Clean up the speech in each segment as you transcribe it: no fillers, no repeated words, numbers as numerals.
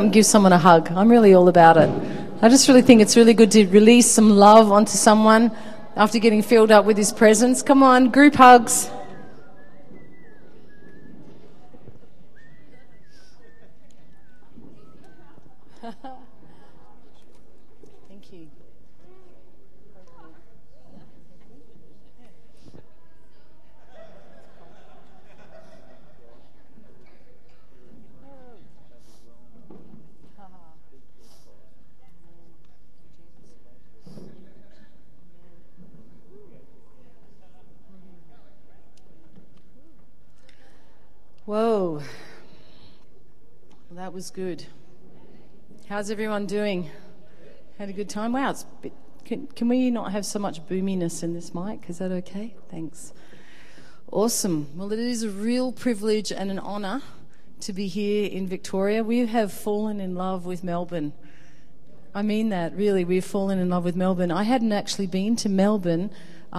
Give someone a hug. I'm really all about it. I just really think it's really good to release some love onto someone after getting filled up with his presence. Come on, group hugs. Thank you. Whoa, well, that was good. How's everyone doing? Had a good time? Wow, it's a bit, can we not have so much boominess in this mic? Is that okay? Thanks. Awesome. Well, it is a real privilege and an honour to be here in Victoria. We have fallen in love with Melbourne. I mean that, really. We've fallen in love with Melbourne. I hadn't actually been to Melbourne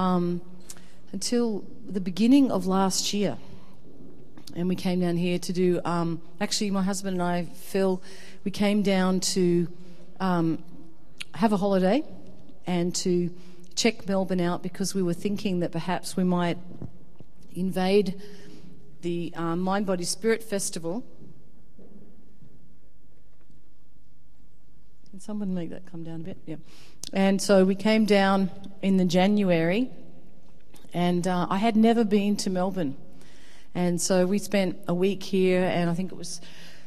until the beginning of last year. And we came down here to do, actually my husband and I, Phil, we came down to have a holiday and to check Melbourne out because we were thinking that perhaps we might invade the Mind, Body, Spirit Festival. Can someone make that come down a bit? Yeah. And so we came down in the January, and I had never been to Melbourne. And so we spent a week here, and I think it was,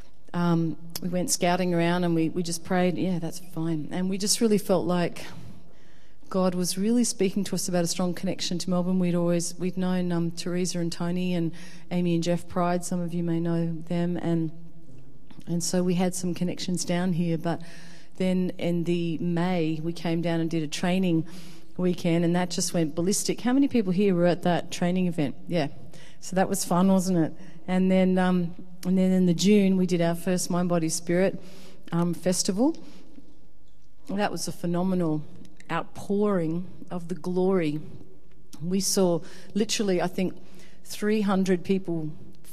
we went scouting around and we just prayed, yeah, that's fine. And we just really felt like God was really speaking to us about a strong connection to Melbourne. We'd known Teresa and Tony and Amy and Jeff Pride, some of you may know them, and so we had some connections down here. But then in the May, we came down and did a training weekend, and that just went ballistic. How many people here were at that training event? Yeah. So that was fun, wasn't it? And then in the June, we did our first Mind, Body, Spirit festival. That was a phenomenal outpouring of the glory. We saw literally, I think, 300 people,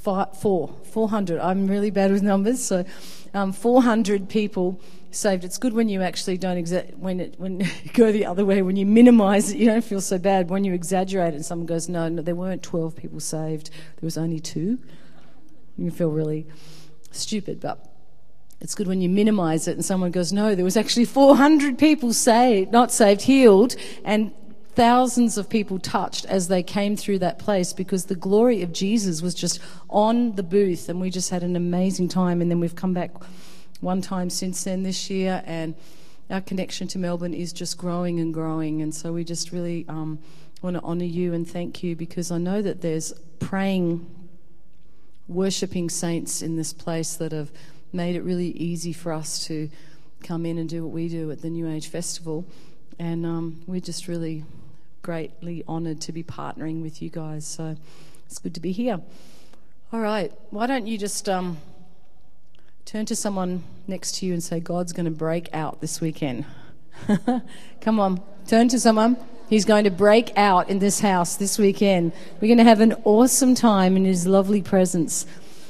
400. I'm really bad with numbers, so 400 people saved. It's good when you actually don't when you go the other way, when you minimise it, you don't feel so bad. When you exaggerate it and someone goes, no, there weren't 12 people saved, there was only 2. You feel really stupid, but it's good when you minimise it and someone goes, no, there was actually 400 people saved, not saved, healed, and thousands of people touched as they came through that place because the glory of Jesus was just on the booth, and we just had an amazing time. And then we've come back one time since then this year, and our connection to Melbourne is just growing and growing. And so we just really want to honour you and thank you, because I know that there's praying, worshipping saints in this place that have made it really easy for us to come in and do what we do at the New Age Festival. And we're just really greatly honoured to be partnering with you guys. So it's good to be here. All right, why don't you just turn to someone next to you and say, God's going to break out this weekend. Come on, turn to someone. He's going to break out in this house this weekend. We're going to have an awesome time in his lovely presence.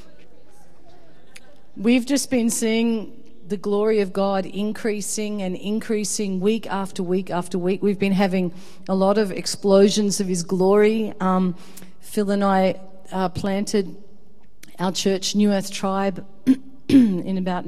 We've just been seeing the glory of God increasing and increasing week after week after week. We've been having a lot of explosions of his glory. Phil and I planted our church, New Earth Tribe, in about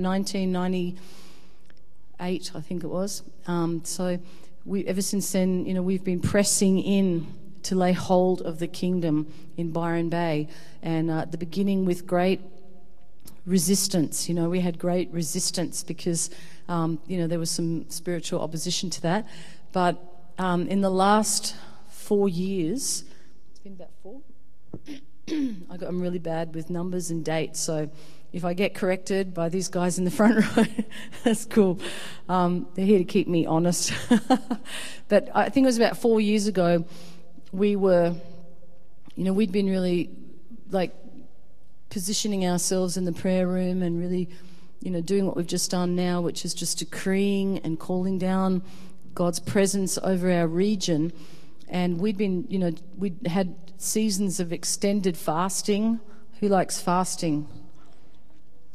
1998, I think it was. So ever since then, we've been pressing in to lay hold of the kingdom in Byron Bay. And at the beginning with great resistance. We had great resistance because, there was some spiritual opposition to that. But in the last 4 years, it's been about 4, I'm really bad with numbers and dates, so if I get corrected by these guys in the front row, that's cool. They're here to keep me honest. But I think it was about 4 years ago, we were, we'd been really, positioning ourselves in the prayer room and really, doing what we've just done now, which is just decreeing and calling down God's presence over our region. And we'd been, we'd had seasons of extended fasting. Who likes fasting?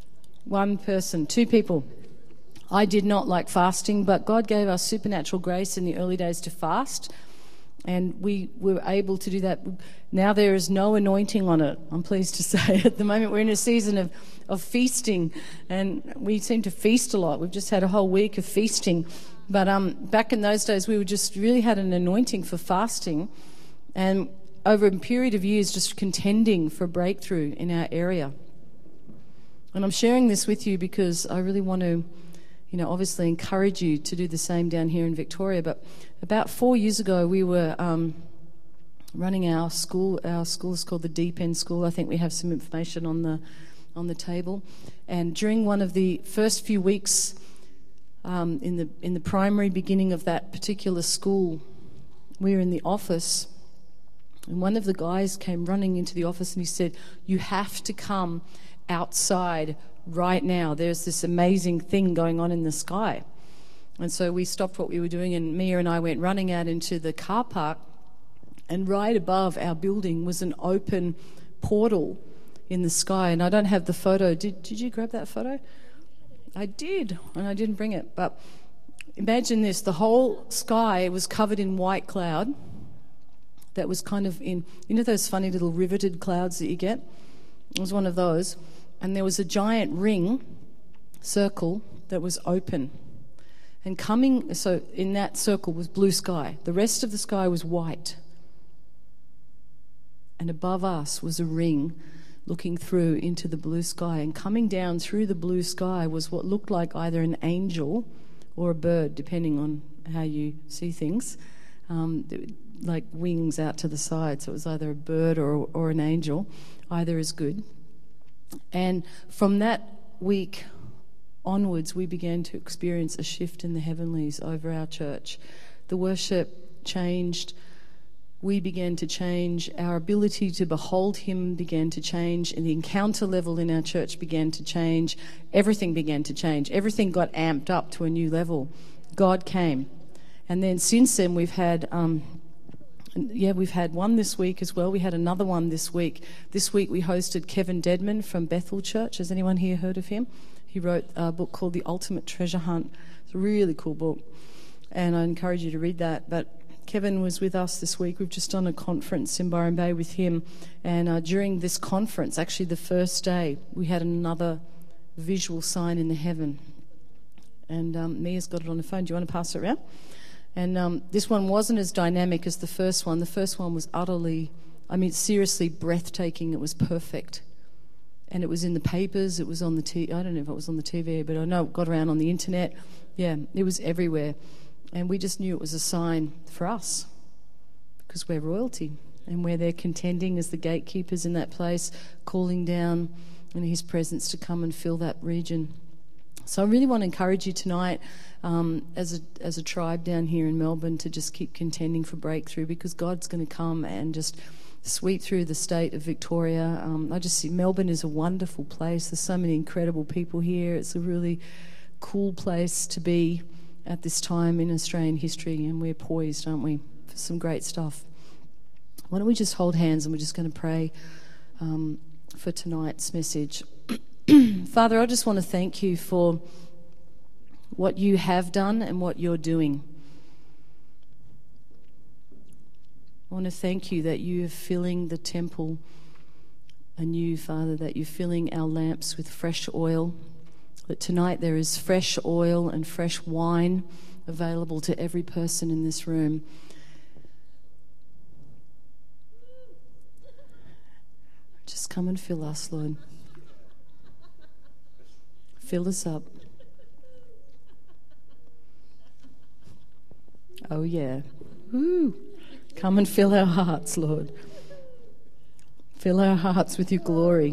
One person, two people. I did not like fasting, but God gave us supernatural grace in the early days to fast, and we were able to do that. Now there is no anointing on it, I'm pleased to say. At the moment we're in a season of feasting, and we seem to feast a lot. We've just had a whole week of feasting. But back in those days we were just really had an anointing for fasting, and over a period of years just contending for breakthrough in our area. And I'm sharing this with you because I really want to, obviously encourage you to do the same down here in Victoria. But about 4 years ago, we were running our school. Our school is called the Deep End School. I think we have some information on the table. And during one of the first few weeks in the primary beginning of that particular school, we were in the office, and one of the guys came running into the office and he said, "You have to come outside right now. There's this amazing thing going on in the sky." And so we stopped what we were doing, and Mia and I went running out into the car park, and right above our building was an open portal in the sky. And I don't have the photo. Did you grab that photo? I did, and I didn't bring it. But imagine this, the whole sky was covered in white cloud that was kind of in, those funny little riveted clouds that you get? It was one of those. And there was a giant ring, circle, that was open. And so in that circle was blue sky. The rest of the sky was white. And above us was a ring looking through into the blue sky. And coming down through the blue sky was what looked like either an angel or a bird, depending on how you see things, like wings out to the side. So it was either a bird or an angel. Either is good. And from that week onwards, we began to experience a shift in the heavenlies over our church. The worship changed. We began to change. Our ability to behold him began to change. And the encounter level in our church began to change. Everything began to change. Everything got amped up to a new level. God came. And then since then, we've had one this week as well. We had another one this week. This week we hosted Kevin Dedman from Bethel Church. Has anyone here heard of him? He wrote a book called The Ultimate Treasure Hunt. It's a really cool book, and I encourage you to read that. But Kevin was with us this week. We've just done a conference in Byron Bay with him, and during this conference, actually the first day, we had another visual sign in the heaven. And Mia's got it on the phone. Do you want to pass it around? And this one wasn't as dynamic as the first one. The first one was seriously breathtaking. It was perfect. And it was in the papers. It was on the TV. I don't know if it was on the TV, but I know it got around on the internet. Yeah, it was everywhere. And we just knew it was a sign for us because we're royalty. And we're there contending as the gatekeepers in that place, calling down in his presence to come and fill that region. So I really want to encourage you tonight as a tribe down here in Melbourne to just keep contending for breakthrough, because God's going to come and just sweep through the state of Victoria. I just see Melbourne is a wonderful place. There's so many incredible people here. It's a really cool place to be at this time in Australian history, and we're poised, aren't we, for some great stuff. Why don't we just hold hands and we're just going to pray for tonight's message. Father, I just want to thank you for what you have done and what you're doing. I want to thank you that you are filling the temple anew, Father, that you're filling our lamps with fresh oil, that tonight there is fresh oil and fresh wine available to every person in this room. Just come and fill us, Lord. Fill us up. Oh, yeah. Woo. Come and fill our hearts, Lord. Fill our hearts with your glory.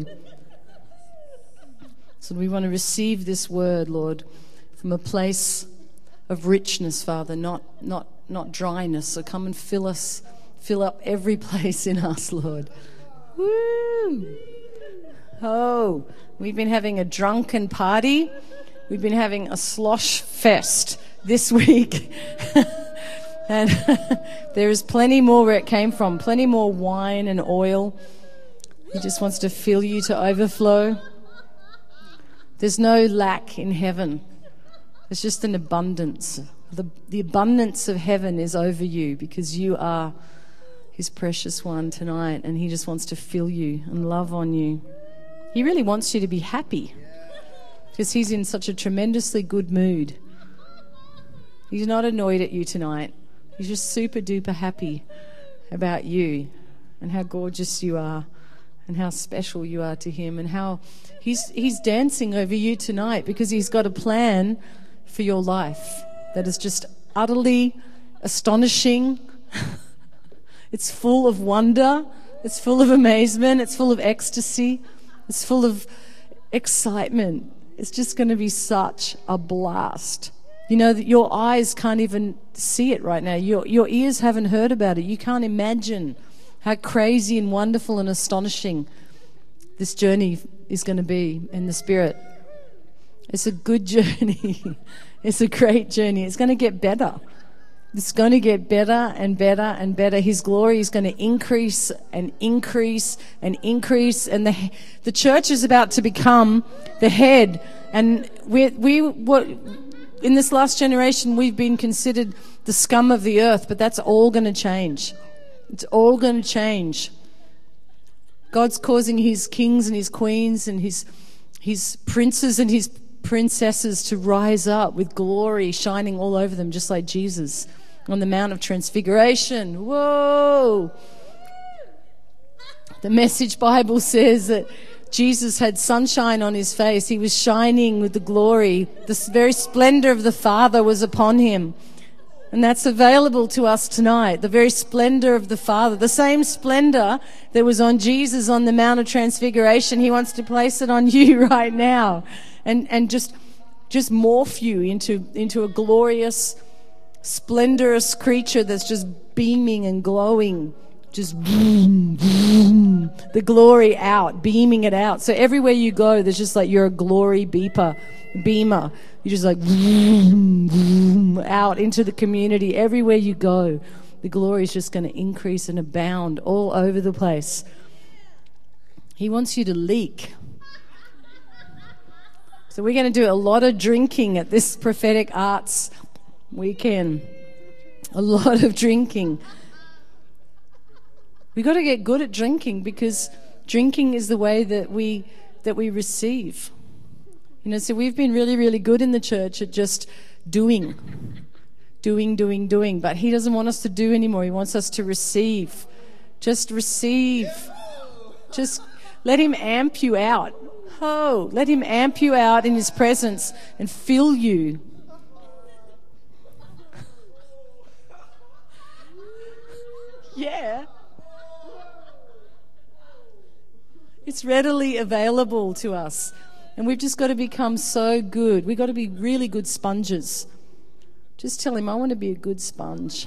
So we want to receive this word, Lord, from a place of richness, Father, not dryness. So come and fill us, fill up every place in us, Lord. Woo! Oh, we've been having a drunken party. We've been having a slosh fest this week. And there is plenty more where it came from, plenty more wine and oil. He just wants to fill you to overflow. There's no lack in heaven. There's just an abundance. The abundance of heaven is over you because you are his precious one tonight, and he just wants to fill you and love on you. He really wants you to be happy because he's in such a tremendously good mood. He's not annoyed at you tonight. He's just super duper happy about you and how gorgeous you are and how special you are to him, and how he's dancing over you tonight because he's got a plan for your life that is just utterly astonishing. It's full of wonder. It's full of amazement. It's full of ecstasy. It's full of excitement. It's just going to be such a blast. You know that your eyes can't even see it right now. Your ears haven't heard about it. You can't imagine how crazy and wonderful and astonishing this journey is going to be in the Spirit. It's a good journey. It's a great journey. It's going to get better. It's going to get better and better and better. His glory is going to increase and increase and increase. And the church is about to become the head. And in this last generation, we've been considered the scum of the earth, but that's all going to change. It's all going to change. God's causing his kings and his queens and his princes and his princesses to rise up with glory shining all over them, just like Jesus on the Mount of Transfiguration. Whoa! The Message Bible says that Jesus had sunshine on his face. He was shining with the glory. The very splendor of the Father was upon him. And that's available to us tonight. The very splendor of the Father. The same splendor that was on Jesus on the Mount of Transfiguration. He wants to place it on you right now. And just morph you into a glorious, splendorous creature that's just beaming and glowing. Just boom, boom, the glory out, beaming it out. So everywhere you go, there's just like you're a glory beamer. You're just like boom, boom, out into the community. Everywhere you go, the glory is just going to increase and abound all over the place. He wants you to leak. So we're going to do a lot of drinking at this prophetic arts weekend. A lot of drinking. We've got to get good at drinking because drinking is the way that we receive. You know, so we've been really, really good in the church at just doing. But he doesn't want us to do anymore. He wants us to receive. Just receive. Just let him amp you out. Oh, let him amp you out in his presence and fill you. Yeah. It's readily available to us. And we've just got to become so good. We've got to be really good sponges. Just tell him, I want to be a good sponge.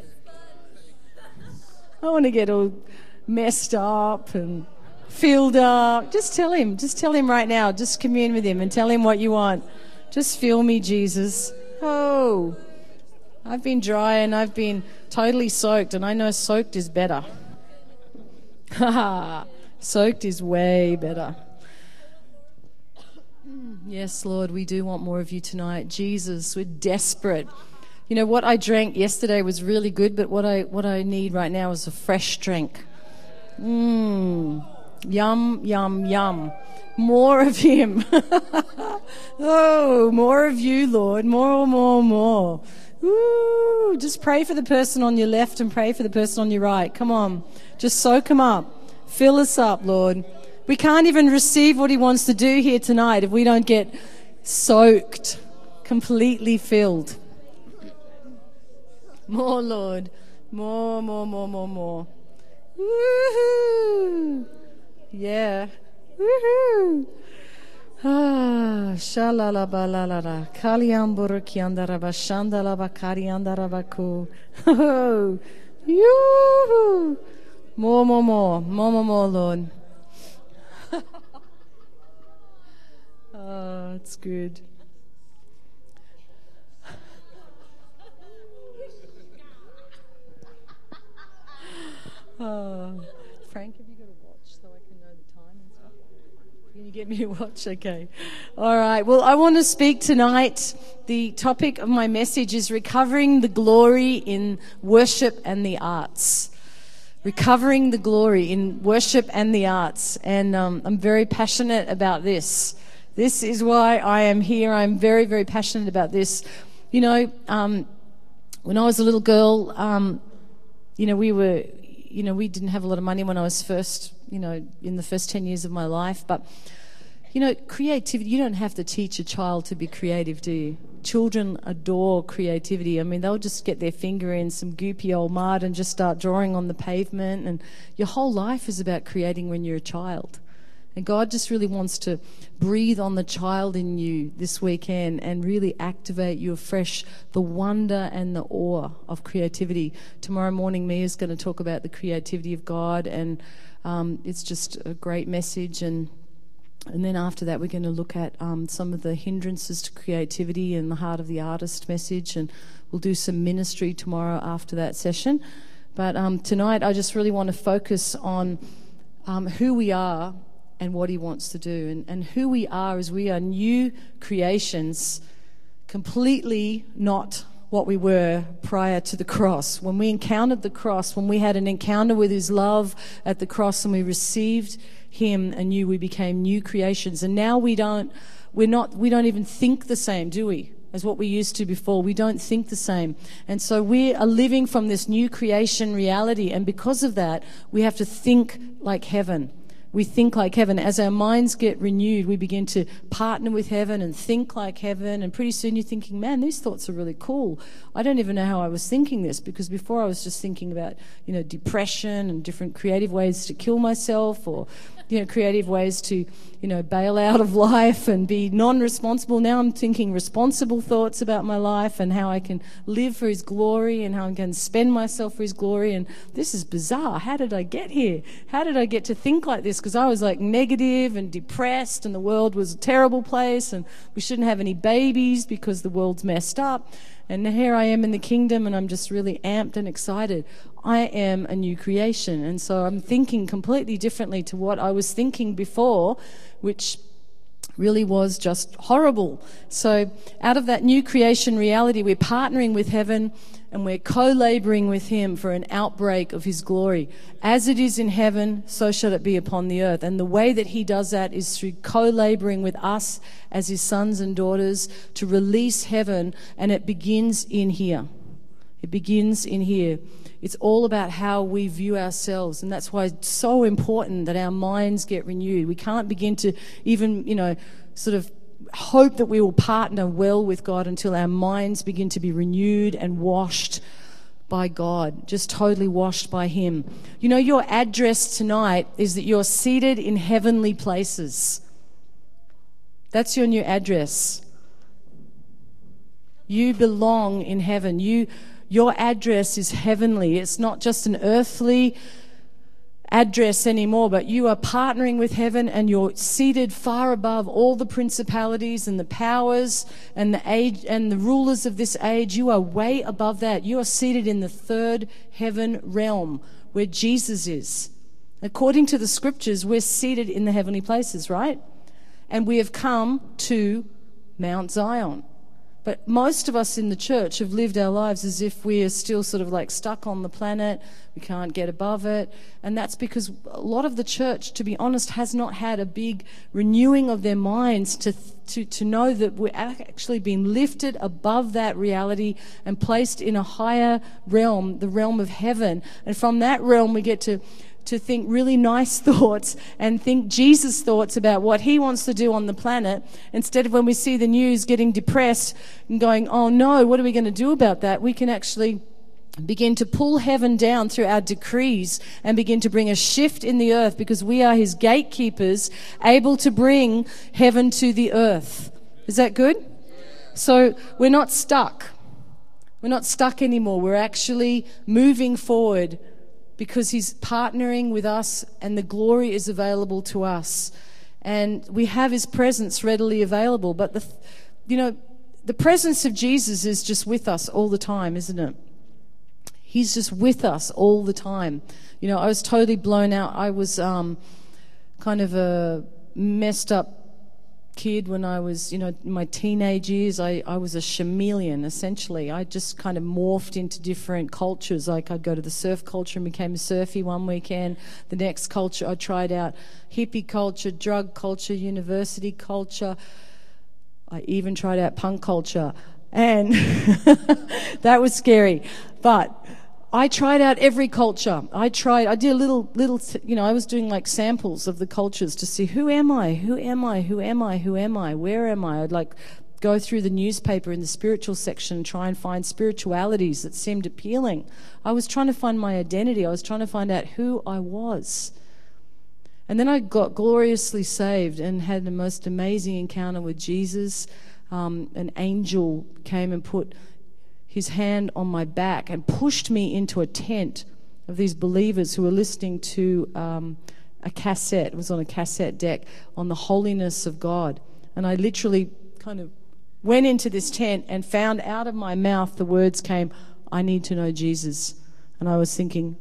I want to get all messed up and filled up. Just tell him right now. Just commune with him and tell him what you want. Just fill me, Jesus. Oh, I've been dry and I've been totally soaked, and I know soaked is better. Haha. Soaked is way better. Yes, Lord, we do want more of you tonight. Jesus, we're desperate. You know, what I drank yesterday was really good, but what I need right now is a fresh drink. Yum, yum, yum. More of him. Oh, more of you, Lord. More, more, more. Ooh, just pray for the person on your left and pray for the person on your right. Come on. Just soak them up. Fill us up, Lord. We can't even receive what he wants to do here tonight if we don't get soaked, completely filled. More, Lord. More, more, more, more, more. Woohoo! Yeah. Woohoo! Ah, shalalabalalala. Kaliamburukiandaraba shandalaba kariandarabaku. Oh, yoo-hoo! More, more, more. More, more, more, Lord. Oh, it's good. Oh. Frank, have you got a watch so I can know the time and stuff? Can you get me a watch? Okay. All right. Well, I want to speak tonight. The topic of my message is recovering the glory in worship and the arts. Recovering the glory in worship and the arts. And I'm very passionate about this. This is why I am here. I'm very, very passionate about this. You know, when I was a little girl, we didn't have a lot of money when I was first, in the first 10 years of my life. But, creativity, you don't have to teach a child to be creative, do you? Children adore creativity. I mean, they'll just get their finger in some goopy old mud and just start drawing on the pavement. And your whole life is about creating when you're a child. And God just really wants to breathe on the child in you this weekend and really activate you afresh, the wonder and the awe of creativity. Tomorrow morning, Mia's going to talk about the creativity of God, and it's just a great message. And then after that, we're going to look at some of the hindrances to creativity and the heart of the artist message, and we'll do some ministry tomorrow after that session. But tonight, I just really want to focus on who we are and what he wants to do. And who we are is we are new creations, completely not what we were prior to the cross. When we encountered the cross, when we had an encounter with his love at the cross and we received him anew, we became new creations. And now we don't even think the same, do we? As what we used to before. We don't think the same. And so we are living from this new creation reality. And because of that, we have to think like heaven. We think like heaven. As our minds get renewed, we begin to partner with heaven and think like heaven. And pretty soon you're thinking, man, these thoughts are really cool. I don't even know how I was thinking this, because before I was just thinking about, depression and different creative ways to kill myself, or, creative ways to, bail out of life and be non-responsible. Now I'm thinking responsible thoughts about my life and how I can live for his glory and how I can spend myself for his glory. And this is bizarre. How did I get here? How did I get to think like this? Because I was like negative and depressed, and the world was a terrible place, and we shouldn't have any babies because the world's messed up. And here I am in the kingdom, and I'm just really amped and excited. I am a new creation. And so I'm thinking completely differently to what I was thinking before, which really was just horrible. So out of that new creation reality, we're partnering with heaven, and we're co-laboring with him for an outbreak of his glory. As it is in heaven, so shall it be upon the earth. And the way that he does that is through co-laboring with us as his sons and daughters to release heaven, and it begins in here. It begins in here. It's all about how we view ourselves, and that's why it's so important that our minds get renewed. We can't begin to even, sort of hope that we will partner well with God until our minds begin to be renewed and washed by God, just totally washed by him. Your address tonight is that you're seated in heavenly places. That's your new address. You belong in heaven. Your address is heavenly. It's not just an earthly address anymore, but you are partnering with heaven, and you're seated far above all the principalities and the powers and the age and the rulers of this age. You are way above that. You are seated in the third heaven realm where Jesus is. According to the scriptures, we're seated in the heavenly places, right? And we have come to Mount Zion. But most of us in the church have lived our lives as if we are still sort of like stuck on the planet. We can't get above it. And that's because a lot of the church, to be honest, has not had a big renewing of their minds to know that we're actually being lifted above that reality and placed in a higher realm, the realm of heaven. And from that realm, we get to think really nice thoughts and think Jesus thoughts about what he wants to do on the planet, instead of when we see the news getting depressed and going, oh no, what are we going to do about that? We can actually begin to pull heaven down through our decrees and begin to bring a shift in the earth, because we are his gatekeepers, able to bring heaven to the earth. Is that good? So we're not stuck. We're not stuck anymore. We're actually moving forward, because he's partnering with us and the glory is available to us. And we have his presence readily available. But, the presence of Jesus is just with us all the time, isn't it? He's just with us all the time. I was totally blown out. I was kind of messed up kid when I was, in my teenage years. I was a chameleon, essentially. I just kind of morphed into different cultures. Like I'd go to the surf culture and became a surfie one weekend. The next culture, I tried out hippie culture, drug culture, university culture. I even tried out punk culture. And that was scary. But I tried out every culture. I did a little, I was doing like samples of the cultures to see who am I, where am I? I'd like go through the newspaper in the spiritual section and try and find spiritualities that seemed appealing. I was trying to find my identity. I was trying to find out who I was. And then I got gloriously saved and had the most amazing encounter with Jesus. An angel came and put his hand on my back and pushed me into a tent of these believers who were listening to a cassette. It was on a cassette deck on the holiness of God. And I literally kind of went into this tent and found out of my mouth the words came, "I need to know Jesus." And I was thinking,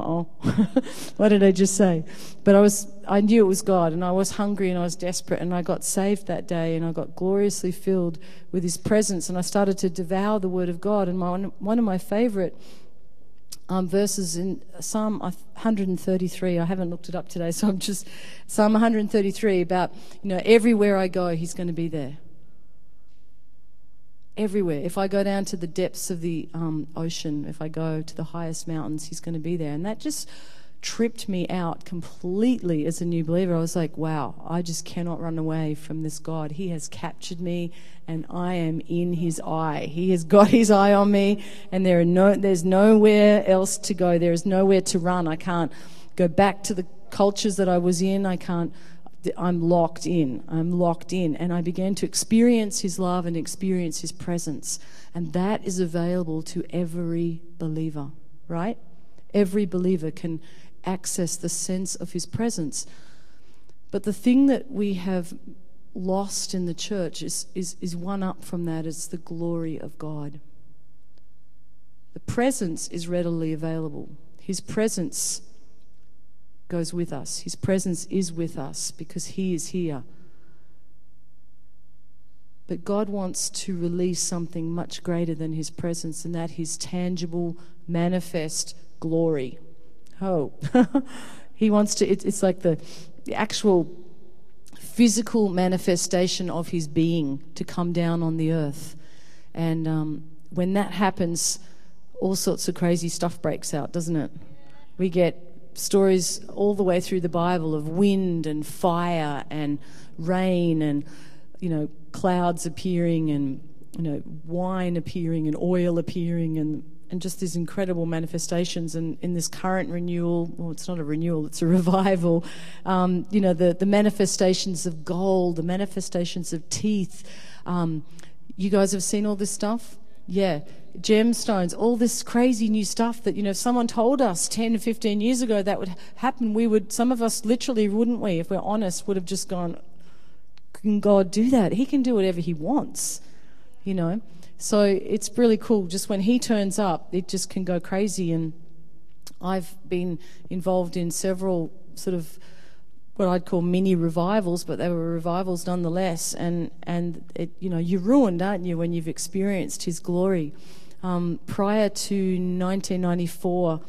what did I just say? But I knew it was God, and I was hungry and I was desperate, and I got saved that day, and I got gloriously filled with his presence, and I started to devour the word of God. And one of my favorite verses in Psalm 133, I haven't looked it up today, so I'm just, Psalm 133 about, everywhere I go, he's going to be there. Everywhere. If I go down to the depths of the ocean, if I go to the highest mountains, he's going to be there. And that just tripped me out completely as a new believer. I was like, wow, I just cannot run away from this God. He has captured me, and I am in his eye. He has got his eye on me, and there's nowhere else to go. There is nowhere to run. I can't go back to the cultures that I was in. I'm locked in. And I began to experience his love and experience his presence. And that is available to every believer, right? Every believer can access the sense of his presence. But the thing that we have lost in the church is one up from that. It's the glory of God. The presence is readily available. His presence goes with us. His presence is with us because he is here. But God wants to release something much greater than his presence, and that his tangible, manifest glory. Oh, he wants to, it's like the actual physical manifestation of his being to come down on the earth. And when that happens, all sorts of crazy stuff breaks out, doesn't it? We get stories all the way through the Bible of wind and fire and rain and, clouds appearing and, wine appearing and oil appearing and just these incredible manifestations. And in this current renewal, well, it's not a renewal, it's a revival, the manifestations of gold, the manifestations of teeth. You guys have seen all this stuff? Yeah. Gemstones, all this crazy new stuff that, if someone told us 10, 15 years ago that would happen, some of us literally, wouldn't we, if we're honest, would have just gone, can God do that? He can do whatever he wants, So it's really cool. Just when he turns up, it just can go crazy. And I've been involved in several sort of what I'd call mini revivals, but they were revivals nonetheless. And it, you're ruined, aren't you, when you've experienced his glory. Prior to 1994,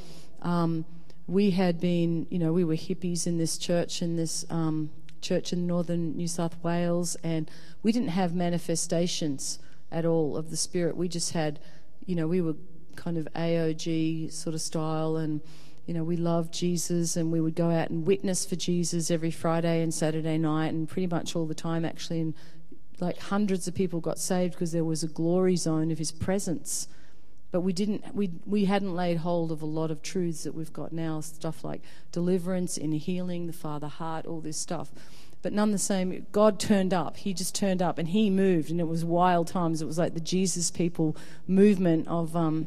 we had been, we were hippies in this church, church in northern New South Wales, and we didn't have manifestations at all of the Spirit. We just had, we were kind of AOG sort of style, and we loved Jesus, and we would go out and witness for Jesus every Friday and Saturday night, and pretty much all the time actually, and like hundreds of people got saved because there was a glory zone of his presence. But we hadn't laid hold of a lot of truths that we've got now, stuff like deliverance, inner healing, the Father heart, all this stuff. But none the same, God turned up. He just turned up and he moved, and it was wild times. It was like the Jesus People movement of, of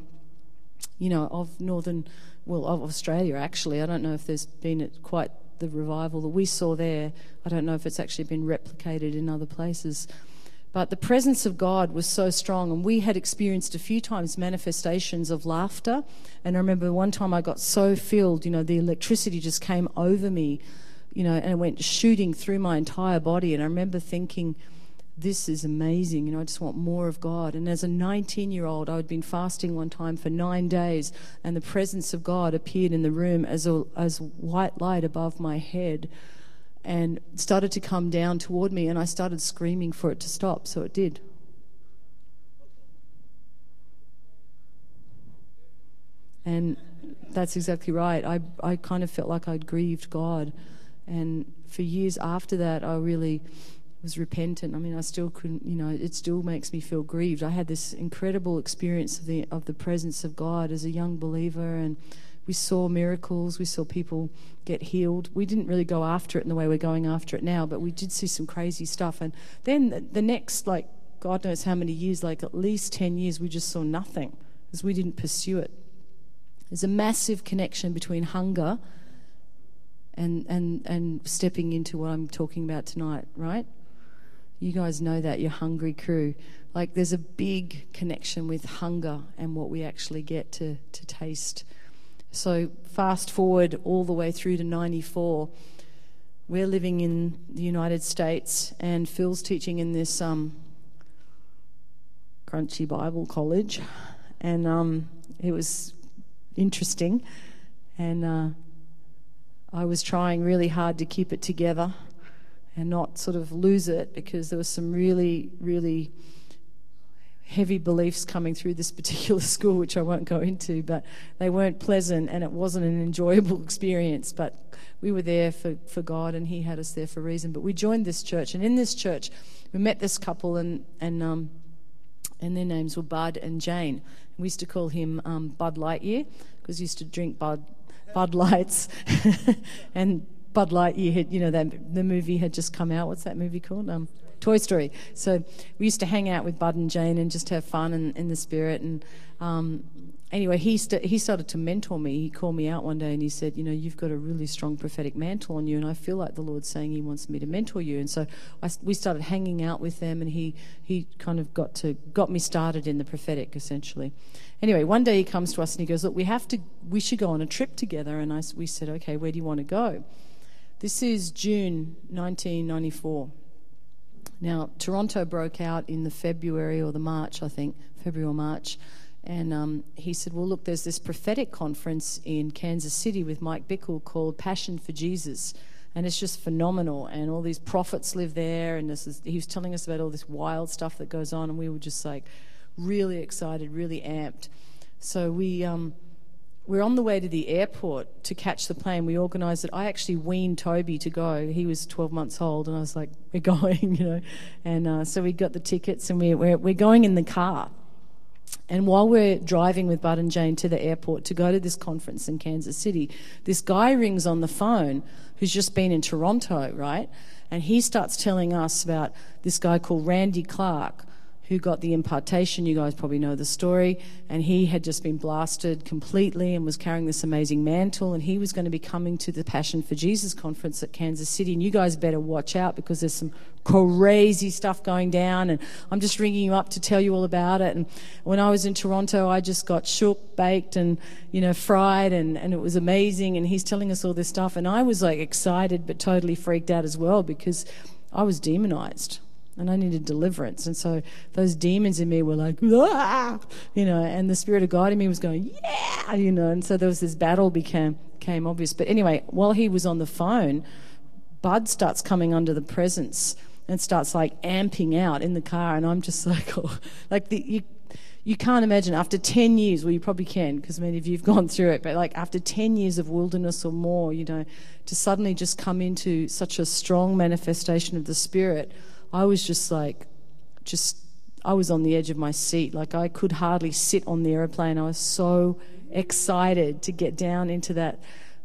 of Australia, actually. I don't know if there's been quite the revival that we saw there. I don't know if it's actually been replicated in other places. But the presence of God was so strong, and we had experienced a few times manifestations of laughter. And I remember one time I got so filled, the electricity just came over me, and it went shooting through my entire body. And I remember thinking, this is amazing. I just want more of God. And as a 19-year-old, I had been fasting one time for 9 days, and the presence of God appeared in the room as white light above my head and started to come down toward me, and I started screaming for it to stop, so it did. And that's exactly right. I kind of felt like I'd grieved God. And for years after that, I really was repentant. I mean, I still couldn't, it still makes me feel grieved. I had this incredible experience of the presence of God as a young believer, and we saw miracles. We saw people get healed. We didn't really go after it in the way we're going after it now, but we did see some crazy stuff. And then the next, God knows how many years, at least 10 years, we just saw nothing because we didn't pursue it. There's a massive connection between hunger and stepping into what I'm talking about tonight, right? You guys know that, you're hungry crew. There's a big connection with hunger and what we actually get to taste. So fast forward all the way through to 94. We're living in the United States, and Phil's teaching in this Crunchy Bible College, and it was interesting, and I was trying really hard to keep it together and not sort of lose it, because there was some really, really heavy beliefs coming through this particular school, which I won't go into, but they weren't pleasant, and it wasn't an enjoyable experience. But we were there for God, and He had us there for a reason. But we joined this church, and in this church we met this couple, and their names were Bud and Jane. We used to call him Bud Lightyear, because he used to drink Bud Lights, and Bud Lightyear had, the movie had just come out. What's that movie called? Toy Story. So we used to hang out with Bud and Jane and just have fun in the spirit. And anyway, he started to mentor me. He called me out one day and he said, you've got a really strong prophetic mantle on you, and I feel like the Lord's saying He wants me to mentor you. And so we started hanging out with them, and he kind of got me started in the prophetic, essentially. Anyway, one day he comes to us and he goes, look, we should go on a trip together. And we said, okay, where do you want to go? This is June 1994. Now, Toronto broke out in the February or March, and he said, well, look, there's this prophetic conference in Kansas City with Mike Bickle called Passion for Jesus, and it's just phenomenal, and all these prophets live there, and he was telling us about all this wild stuff that goes on, and we were just really excited, really amped. So we're on the way to the airport to catch the plane. We organised it. I actually weaned Toby to go. He was 12 months old, and I was like, we're going, And so we got the tickets, and we're going in the car. And while we're driving with Bud and Jane to the airport to go to this conference in Kansas City, this guy rings on the phone who's just been in Toronto, right? And he starts telling us about this guy called Randy Clark, who got the impartation. You guys probably know the story. And he had just been blasted completely and was carrying this amazing mantle. And he was going to be coming to the Passion for Jesus conference at Kansas City. And you guys better watch out, because there's some crazy stuff going down. And I'm just ringing you up to tell you all about it. And when I was in Toronto, I just got shook, baked, and, fried. And it was amazing. And he's telling us all this stuff. And I was excited, but totally freaked out as well, because I was demonized. And I needed deliverance. And so those demons in me were like, ah! And the Spirit of God in me was going, yeah, and so there was this battle became obvious. But anyway, while he was on the phone, Bud starts coming under the presence and starts amping out in the car. And I'm just you can't imagine after 10 years, well, you probably can, because many of you have gone through it, but after 10 years of wilderness or more, to suddenly just come into such a strong manifestation of the Spirit, I was just I was on the edge of my seat. I could hardly sit on the airplane. I was so excited to get down into that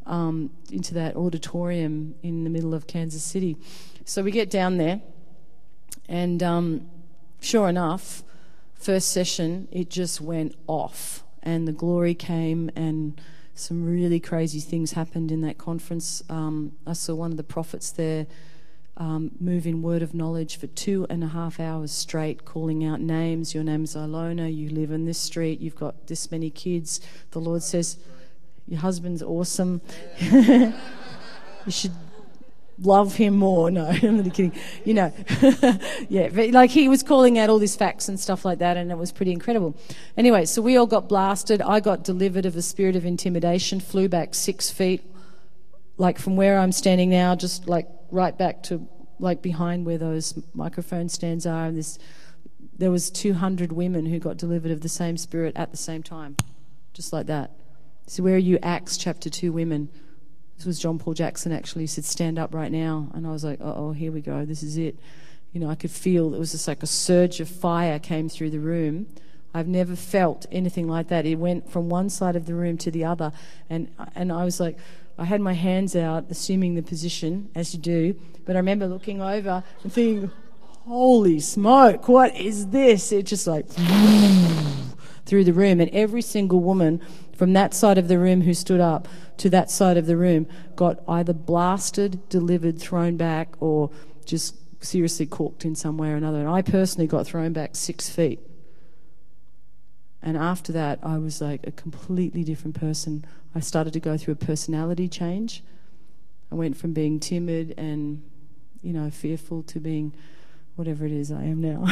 auditorium in the middle of Kansas City. So we get down there, and sure enough, first session, it just went off, and the glory came, and some really crazy things happened in that conference. I saw one of the prophets there move in word of knowledge for 2.5 hours straight, calling out names. Your name's Ilona, you live in this street, you've got this many kids. The Lord says, your husband's awesome. You should love him more. No, I'm only kidding. You know, yeah, but like he was calling out all these facts and stuff like that, and it was pretty incredible. Anyway, so we all got blasted. I got delivered of a spirit of intimidation, flew back 6 feet, like from where I'm standing now, just like right back to like behind where those microphone stands are. And there was 200 women who got delivered of the same spirit at the same time, just like that. So where are you, Acts chapter 2 women? This was John Paul Jackson actually. He said, stand up right now. And I was like, uh-oh, here we go. This is it. You know, I could feel it was just like a surge of fire came through the room. I've never felt anything like that. It went from one side of the room to the other. And I was like, I had my hands out, assuming the position, as you do. But I remember looking over and thinking, holy smoke, what is this? It just like through the room. And every single woman from that side of the room who stood up to that side of the room got either blasted, delivered, thrown back, or just seriously corked in some way or another. And I personally got thrown back 6 feet. And after that, I was like a completely different person. I started to go through a personality change. I went from being timid and, you know, fearful to being whatever it is I am now.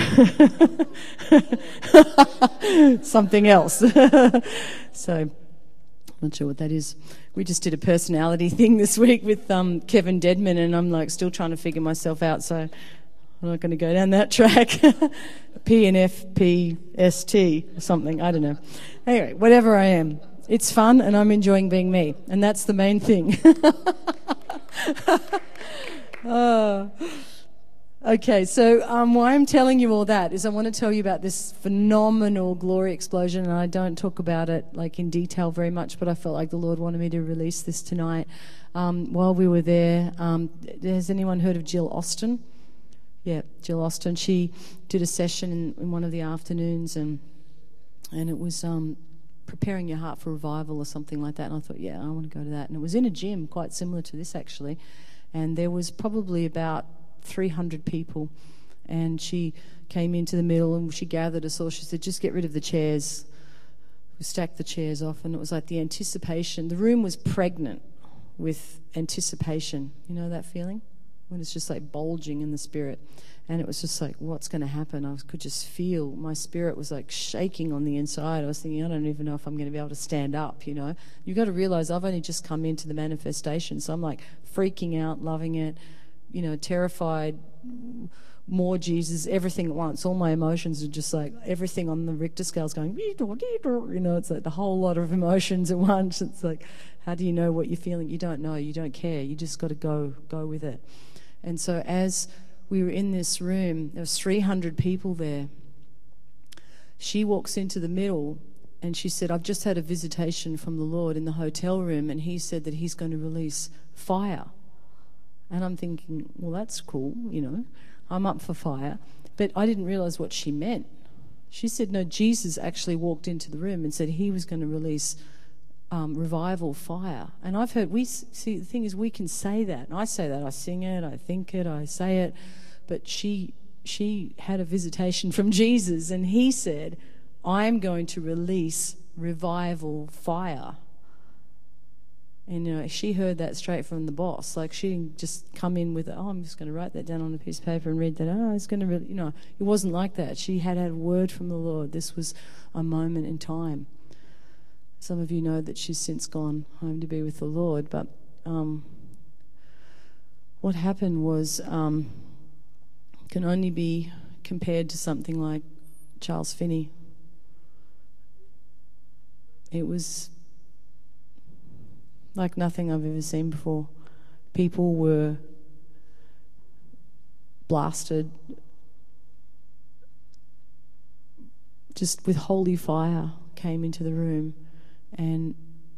Something else. So, I'm not sure what that is. We just did a personality thing this week with Kevin Dedman, and I'm like still trying to figure myself out, so I'm not going to go down that track. PNFPST or something, I don't know. Anyway, whatever I am, it's fun and I'm enjoying being me, and that's the main thing. Okay, so why I'm telling you all that is I want to tell you about this phenomenal glory explosion, and I don't talk about it like in detail very much, but I felt like the Lord wanted me to release this tonight. While we were there, has anyone heard of Jill Austin? Yeah, Jill Austin. She did a session in one of the afternoons, and it was preparing your heart for revival or something like that. And I thought, yeah, I want to go to that. And it was in a gym, quite similar to this actually. And there was probably about 300 people. And she came into the middle and she gathered us all. She said, just get rid of the chairs. We stacked the chairs off, and it was like the anticipation. The room was pregnant with anticipation. You know that feeling? When it's just like bulging in the spirit. And it was just like, what's going to happen? I could just feel my spirit was like shaking on the inside. I was thinking, I don't even know if I'm going to be able to stand up, you know. You've got to realize I've only just come into the manifestation, so I'm like freaking out, loving it, you know, terrified, more Jesus, everything at once. All my emotions are just like, everything on the Richter scale is going, you know, it's like the whole lot of emotions at once. It's like, how do you know what you're feeling? You don't know, you don't care. You just got to go with it. And so as we were in this room, there was 300 people there. She walks into the middle and she said, I've just had a visitation from the Lord in the hotel room, and he said that he's going to release fire. And I'm thinking, well, that's cool, you know. I'm up for fire. But I didn't realize what she meant. She said, no, Jesus actually walked into the room and said he was going to release revival fire. And I've heard, the thing is, we can say that. And I say that, I sing it, I think it, I say it. But she had a visitation from Jesus, and he said, I'm going to release revival fire. And you know, she heard that straight from the boss. Like, she didn't just come in with, oh, I'm just going to write that down on a piece of paper and read that. Oh, it's going to really, you know, it wasn't like that. She had a word from the Lord. This was a moment in time. Some of you know that she's since gone home to be with the Lord. But what happened was, can only be compared to something like Charles Finney. It was like nothing I've ever seen before. People were blasted just with holy fire came into the room. And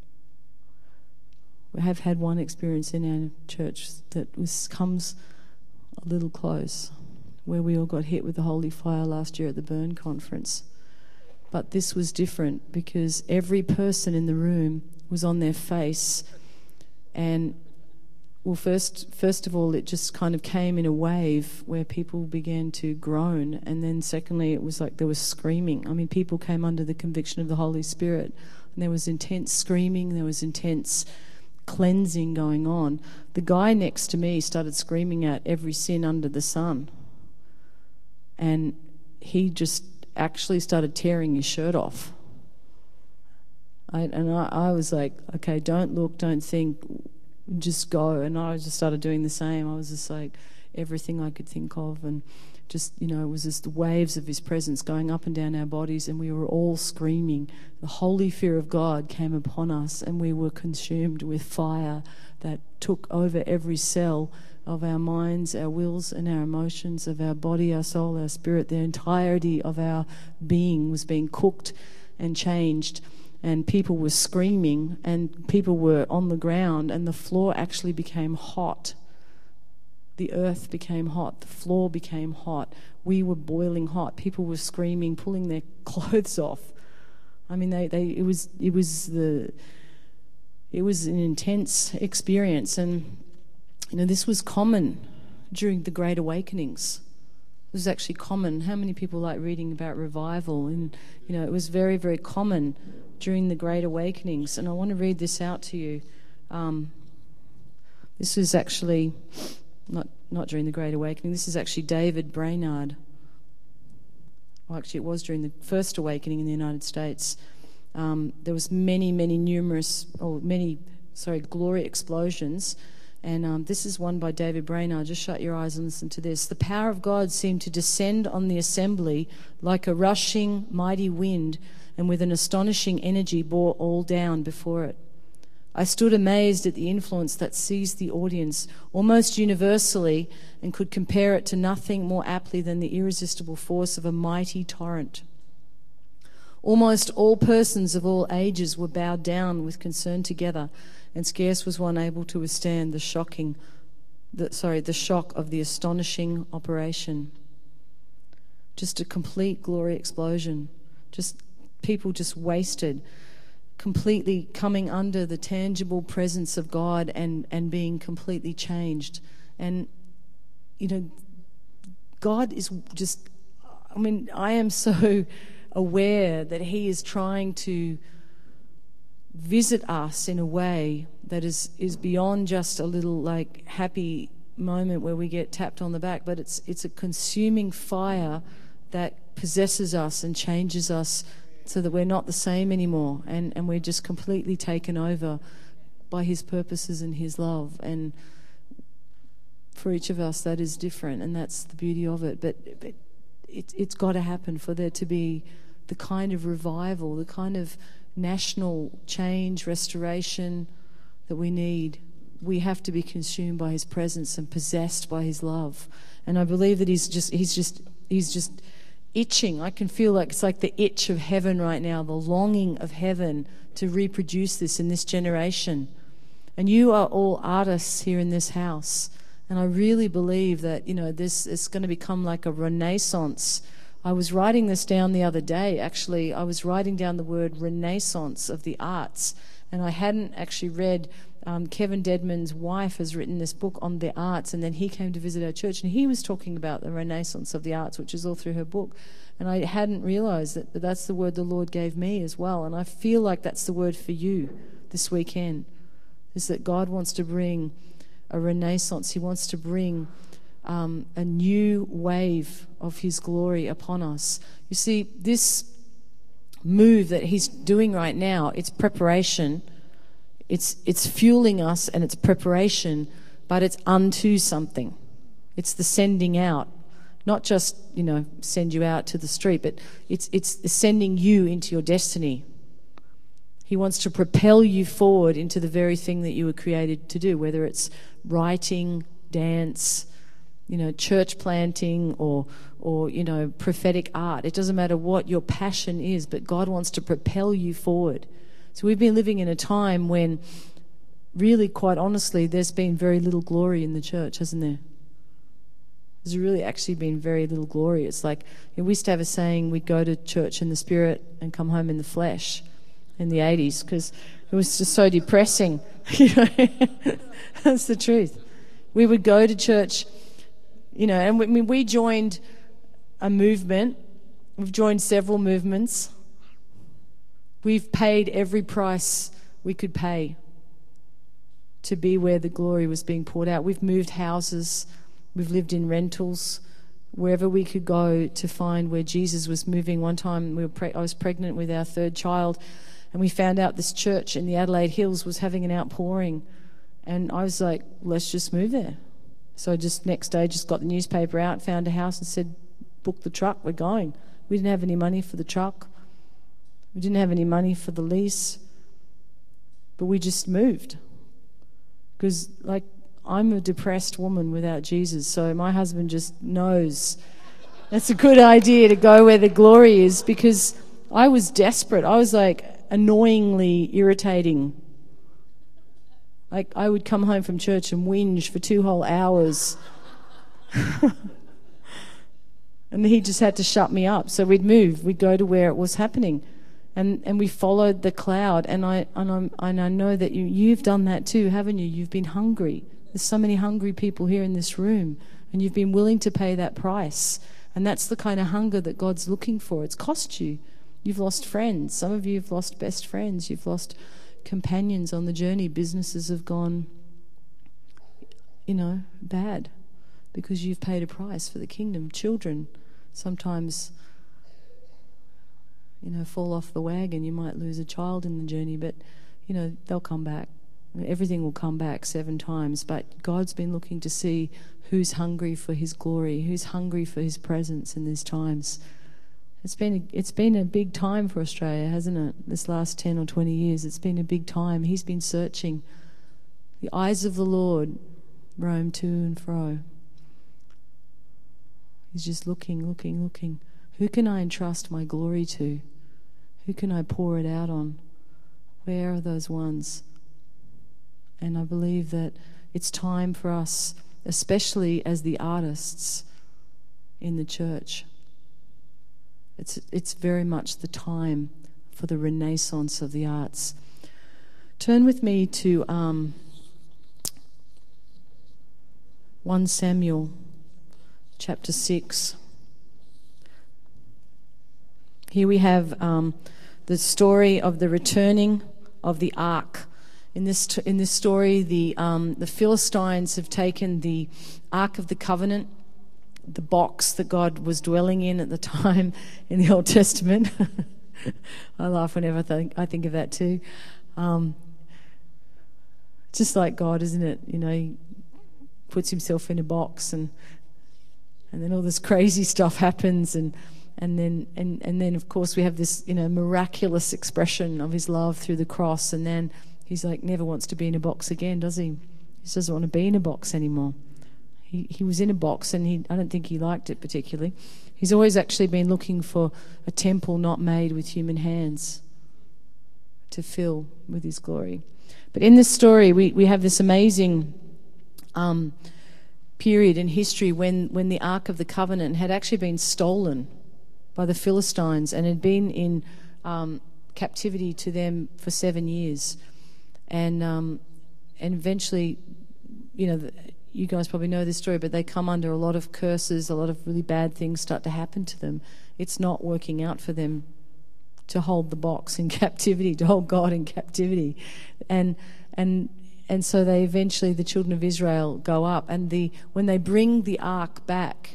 we have had one experience in our church that comes a little close, where we all got hit with the holy fire last year at the Burn Conference. But this was different because every person in the room was on their face. And, well, first of all, it just kind of came in a wave where people began to groan. And then secondly, it was like there was screaming. I mean, people came under the conviction of the Holy Spirit. And there was intense screaming, there was intense cleansing going on, the guy next to me started screaming out every sin under the sun. And he just actually started tearing his shirt off. I was like, okay, don't look, don't think, just go. And I just started doing the same. I was just like, everything I could think of, and just, it was just the waves of his presence going up and down our bodies, and we were all screaming. The holy fear of God came upon us, and we were consumed with fire that took over every cell of our minds, our wills and our emotions, of our body, our soul, our spirit. The entirety of our being was being cooked and changed, and people were screaming, and people were on the ground, and the floor actually became hot. The earth became hot. The floor became hot. We were boiling hot. People were screaming, pulling their clothes off. I mean, it was an intense experience, and this was common during the Great Awakenings. It was actually common. How many people like reading about revival? And it was very, very common during the Great Awakenings. And I want to read this out to you. This was actually not during the Great Awakening. This is actually David Brainerd. Well, actually, it was during the First Awakening in the United States. There was many glory explosions. And this is one by David Brainerd. Just shut your eyes and listen to this. The power of God seemed to descend on the assembly like a rushing, mighty wind, and with an astonishing energy bore all down before it. I stood amazed at the influence that seized the audience almost universally, and could compare it to nothing more aptly than the irresistible force of a mighty torrent. Almost all persons of all ages were bowed down with concern together, and scarce was one able to withstand the shock of the astonishing operation. Just a complete glory explosion. Just people just wasted, completely coming under the tangible presence of God and being completely changed. And God is just, I am so aware that He is trying to visit us in a way that is beyond just a little happy moment where we get tapped on the back, but it's a consuming fire that possesses us and changes us so that we're not the same anymore, and we're just completely taken over by His purposes and His love. And for each of us that is different, and that's the beauty of it. But it's got to happen for there to be the kind of revival, the kind of national change, restoration that we need. We have to be consumed by His presence and possessed by His love. And I believe that He's just itching. I can feel like it's like the itch of heaven right now, the longing of heaven to reproduce this in this generation. And you are all artists here in this house. And I really believe that, this is going to become like a renaissance. I was writing this down the other day, actually. I was writing down the word renaissance of the arts. And I hadn't actually read, Kevin Dedman's wife has written this book on the arts, and then he came to visit our church, and he was talking about the renaissance of the arts, which is all through her book. And I hadn't realised that that's the word the Lord gave me as well. And I feel like that's the word for you this weekend, is that God wants to bring a renaissance. He wants to bring a new wave of His glory upon us. You see, this move that He's doing right now, it's preparation. It's fueling us, and it's preparation, but it's unto something. It's the sending out. Not just, send you out to the street, but it's sending you into your destiny. He wants to propel you forward into the very thing that you were created to do, whether it's writing, dance, church planting, or prophetic art. It doesn't matter what your passion is, but God wants to propel you forward. So we've been living in a time when, really, quite honestly, there's been very little glory in the church, hasn't there? There's really actually been very little glory. It's like, we used to have a saying, we'd go to church in the spirit and come home in the flesh in the 80s, because it was just so depressing. That's the truth. We would go to church, and we joined a movement. We've joined several movements. We've paid every price we could pay. to be where the glory was being poured out. We've moved houses, we've lived in rentals, wherever we could go to find where Jesus was moving. One time I was pregnant with our third child, and we found out this church in the Adelaide Hills was having an outpouring, and I was like, let's just move there. So just next day, just got the newspaper out, found a house and said, book the truck, we're going. We didn't have any money for the truck. We didn't have any money for the lease. But we just moved. Because, like, I'm a depressed woman without Jesus, so my husband just knows that's a good idea to go where the glory is, because I was desperate. I was, like, annoyingly irritating. Like, I would come home from church and whinge for 2 whole hours. And he just had to shut me up. So we'd move. We'd go to where it was happening. And we followed the cloud. And I know that you've done that too, haven't you? You've been hungry. There's so many hungry people here in this room. And you've been willing to pay that price. And that's the kind of hunger that God's looking for. It's cost you. You've lost friends. Some of you have lost best friends. You've lost companions on the journey. Businesses have gone, bad because you've paid a price for the kingdom. Children sometimes, fall off the wagon. You might lose a child in the journey, but, they'll come back. Everything will come back 7 times, but God's been looking to see who's hungry for his glory, who's hungry for his presence in these times. It's been a big time for Australia, hasn't it? This last 10 or 20 years, it's been a big time. He's been searching. The eyes of the Lord roam to and fro. He's just looking. Who can I entrust my glory to? Who can I pour it out on? Where are those ones? And I believe that it's time for us, especially as the artists in the church. It's very much the time for the renaissance of the arts. Turn with me to 1 Samuel chapter 6. Here we have the story of the returning of the ark. In this story, the Philistines have taken the Ark of the Covenant, the box that God was dwelling in at the time in the Old Testament. I laugh whenever I think of that too. Just like God, isn't it? He puts himself in a box, and then all this crazy stuff happens, and then of course we have this miraculous expression of his love through the cross, and then he's like never wants to be in a box again, does he? He just doesn't want to be in a box anymore. He was in a box, and I don't think he liked it particularly. He's always actually been looking for a temple not made with human hands to fill with his glory. But in this story, we have this amazing period in history when the Ark of the Covenant had actually been stolen by the Philistines and had been in captivity to them for 7 years. And eventually, you guys probably know this story, but they come under a lot of curses, a lot of really bad things start to happen to them. It's not working out for them to hold the box in captivity, to hold God in captivity. And so they eventually, the children of Israel, go up, and when they bring the ark back,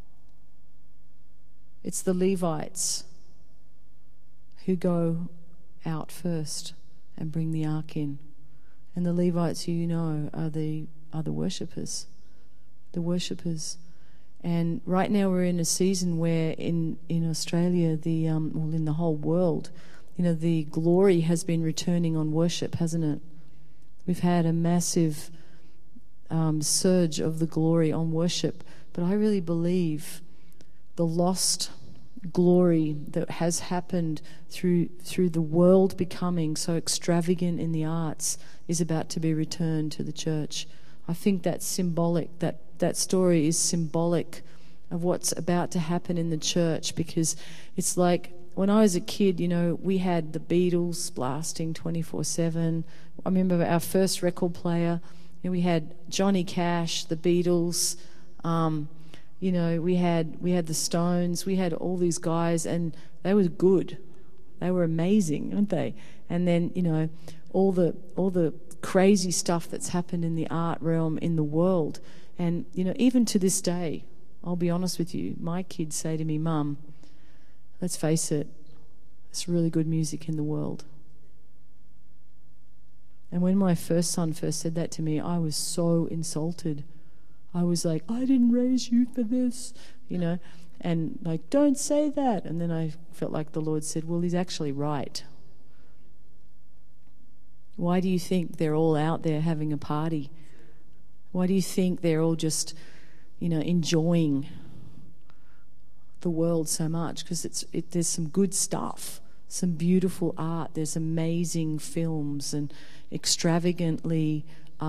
it's the Levites who go out first and bring the ark in. And the Levites, are the worshippers, the worshippers. And right now we're in a season where in Australia, in the whole world, the glory has been returning on worship, hasn't it? We've had a massive surge of the glory on worship, but I really believe the lost glory that has happened through the world becoming so extravagant in the arts is about to be returned to the church. I think that's symbolic, that story is symbolic of what's about to happen in the church, because it's like when I was a kid, we had the Beatles blasting 24/7. I remember our first record player, we had Johnny Cash, the Beatles, we had the Stones, we had all these guys, and they were good. They were amazing, weren't they? And then, all the crazy stuff that's happened in the art realm in the world. And, even to this day, I'll be honest with you, my kids say to me, "Mum, let's face it, there's really good music in the world." And when my first son first said that to me, I was so insulted. I was like, "I didn't raise you for this," and like, "Don't say that." And then I felt like the Lord said, "Well, he's actually right. Why do you think they're all out there having a party? Why do you think they're all just, enjoying the world so much? Because there's some good stuff, some beautiful art. There's amazing films and extravagantly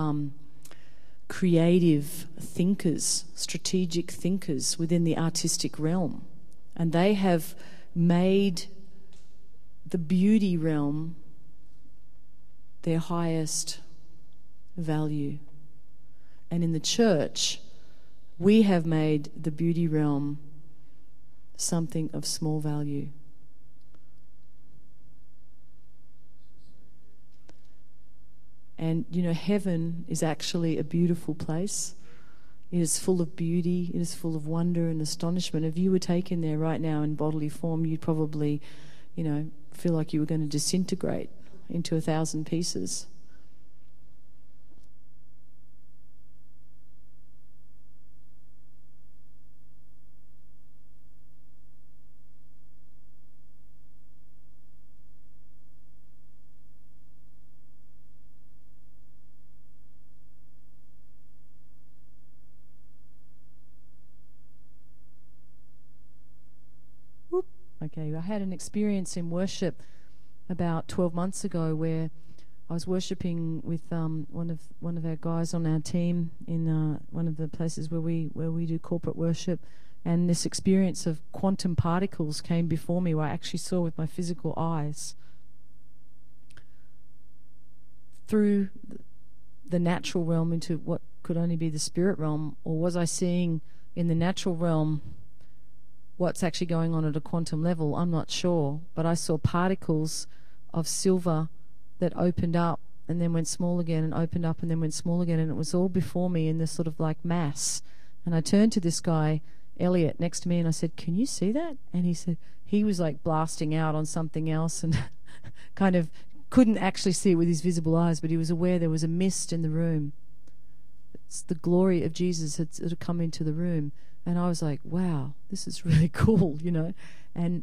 creative thinkers, strategic thinkers within the artistic realm. And they have made the beauty realm their highest value. And in the church, we have made the beauty realm something of small value. And, heaven is actually a beautiful place. It is full of beauty. It is full of wonder and astonishment. If you were taken there right now in bodily form, you'd probably, feel like you were going to disintegrate into 1,000 pieces. Okay, I had an experience in worship about 12 months ago where I was worshiping with one of our guys on our team in one of the places where we do corporate worship, and this experience of quantum particles came before me where I actually saw with my physical eyes through the natural realm into what could only be the spirit realm. Or was I seeing in the natural realm what's actually going on at a quantum level? I'm not sure, but I saw particles of silver that opened up and then went small again, and opened up and then went small again, and it was all before me in this sort of like mass. And I turned to this guy, Elliot, next to me, and I said, "Can you see that?" And he said he was like blasting out on something else and kind of couldn't actually see it with his visible eyes, but he was aware there was a mist in the room. It's the glory of Jesus had come into the room. And I was like, wow, this is really cool, And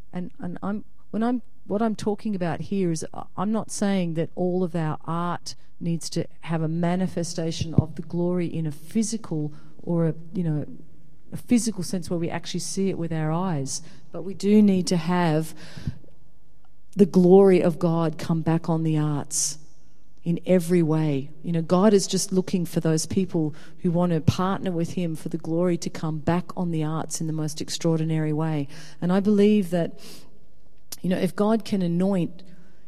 what I'm talking about here is I'm not saying that all of our art needs to have a manifestation of the glory in a physical or a physical sense where we actually see it with our eyes. But we do need to have the glory of God come back on the arts in every way. God is just looking for those people who want to partner with him for the glory to come back on the arts in the most extraordinary way. And I believe that, if God can anoint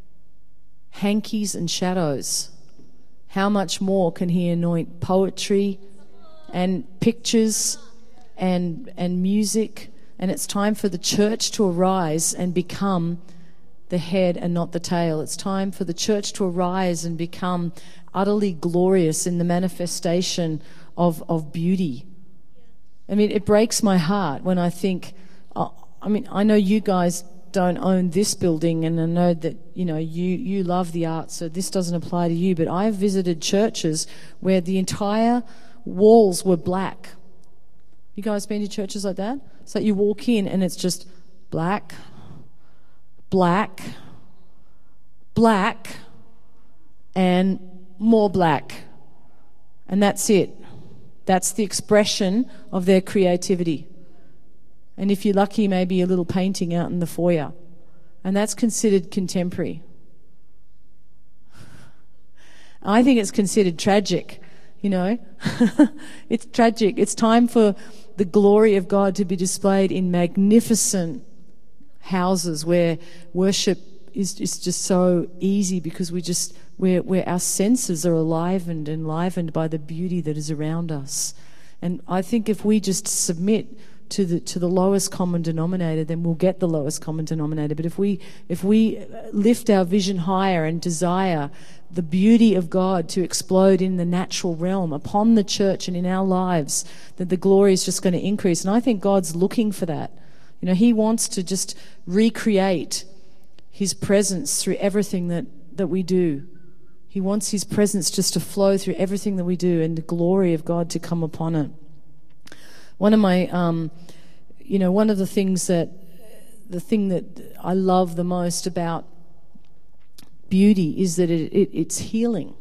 hankies and shadows, how much more can he anoint poetry and pictures and music? And it's time for the church to arise and become the head and not the tail. It's time for the church to arise and become utterly glorious in the manifestation of beauty. I mean, it breaks my heart when I think, I know you guys don't own this building, and I know that, you love the arts, so this doesn't apply to you, but I've visited churches where the entire walls were black. You guys been to churches like that? So you walk in and it's just black, black, black, and more black. And that's it. That's the expression of their creativity. And if you're lucky, maybe a little painting out in the foyer. And that's considered contemporary. I think it's considered tragic, It's tragic. It's time for the glory of God to be displayed in magnificent houses where worship is just so easy because where our senses are enlivened by the beauty that is around us. And I think if we just submit to the lowest common denominator, then we'll get the lowest common denominator. But if we lift our vision higher and desire the beauty of God to explode in the natural realm upon the church and in our lives, then the glory is just going to increase. And I think God's looking for that. You know, He wants to just recreate His presence through everything that we do. He wants His presence just to flow through everything that we do and the glory of God to come upon it. One of my, one of the thing that I love the most about beauty is that it's healing.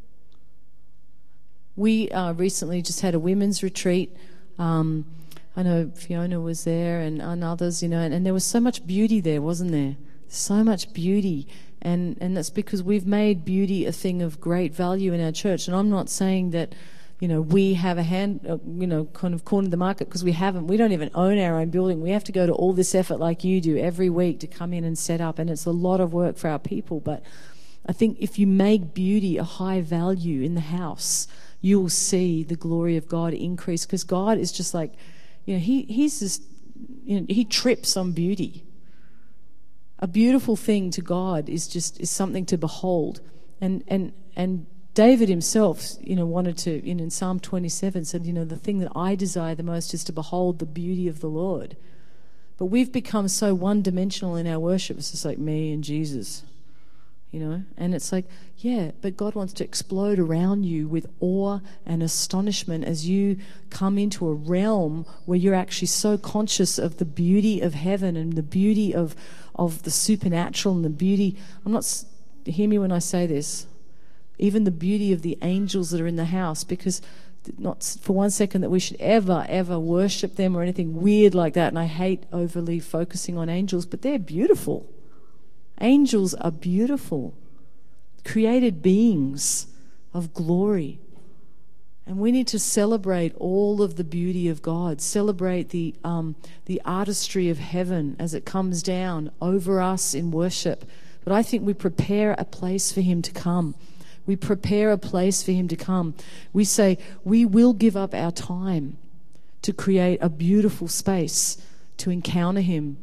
We recently just had a women's retreat. I know Fiona was there and others, and there was so much beauty there, wasn't there? So much beauty. And that's because we've made beauty a thing of great value in our church. And I'm not saying that, we have a hand, kind of cornered the market, because we haven't. We don't even own our own building. We have to go to all this effort like you do every week to come in and set up. And it's a lot of work for our people. But I think if you make beauty a high value in the house, you will see the glory of God increase, because God is just like, He's just, He trips on beauty. A beautiful thing to God is something to behold. And David himself, wanted to, in Psalm 27 said, the thing that I desire the most is to behold the beauty of the Lord. But we've become so one-dimensional in our worship. It's just like me and Jesus, and it's like, yeah, but God wants to explode around you with awe and astonishment as you come into a realm where you're actually so conscious of the beauty of heaven and the beauty of the supernatural and the beauty. Hear me when I say this, even the beauty of the angels that are in the house, because not for one second that we should ever worship them or anything weird like that. And I hate overly focusing on angels, but they're beautiful. Angels are beautiful, created beings of glory. And we need to celebrate all of the beauty of God, celebrate the artistry of heaven as it comes down over us in worship. But I think we prepare a place for Him to come. We prepare a place for Him to come. We say, we will give up our time to create a beautiful space to encounter Him.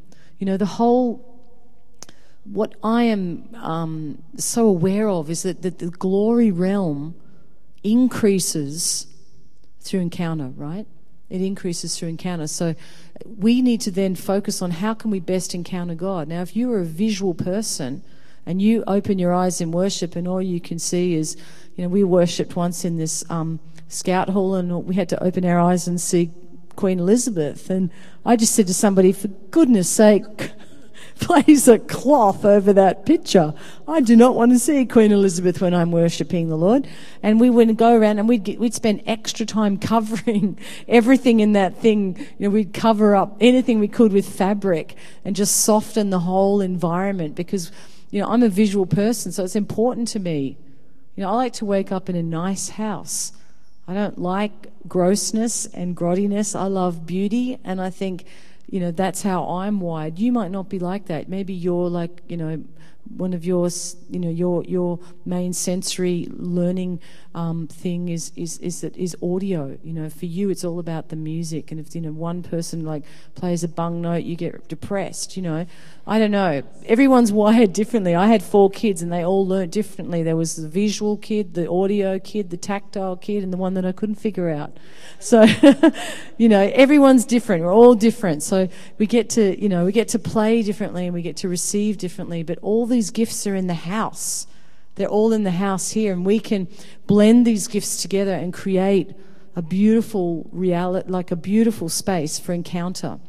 What I am so aware of is that the glory realm increases through encounter, right? It increases through encounter. So we need to then focus on how can we best encounter God. Now, if you are a visual person and you open your eyes in worship and all you can see is, we worshipped once in this scout hall and we had to open our eyes and see Queen Elizabeth. And I just said to somebody, for goodness sake, place a cloth over that picture. I do not want to see Queen Elizabeth when I'm worshipping the Lord. And we would go around and we'd spend extra time covering everything in that thing. We'd cover up anything we could with fabric and just soften the whole environment, because, I'm a visual person, so it's important to me. I like to wake up in a nice house. I don't like grossness and grottiness. I love beauty, and I think that's how I'm wired. You might not be like that. Maybe you're like, one of yours, your main sensory learning thing is audio. For you, it's all about the music. And if one person like plays a bung note, you get depressed. I don't know. Everyone's wired differently. I had 4 kids, and they all learnt differently. There was the visual kid, the audio kid, the tactile kid, and the one that I couldn't figure out. So, everyone's different. We're all different. So we get to play differently, and we get to receive differently. But all these gifts are in the house. They're all in the house here, and we can blend these gifts together and create a beautiful reality, like a beautiful space for encounter.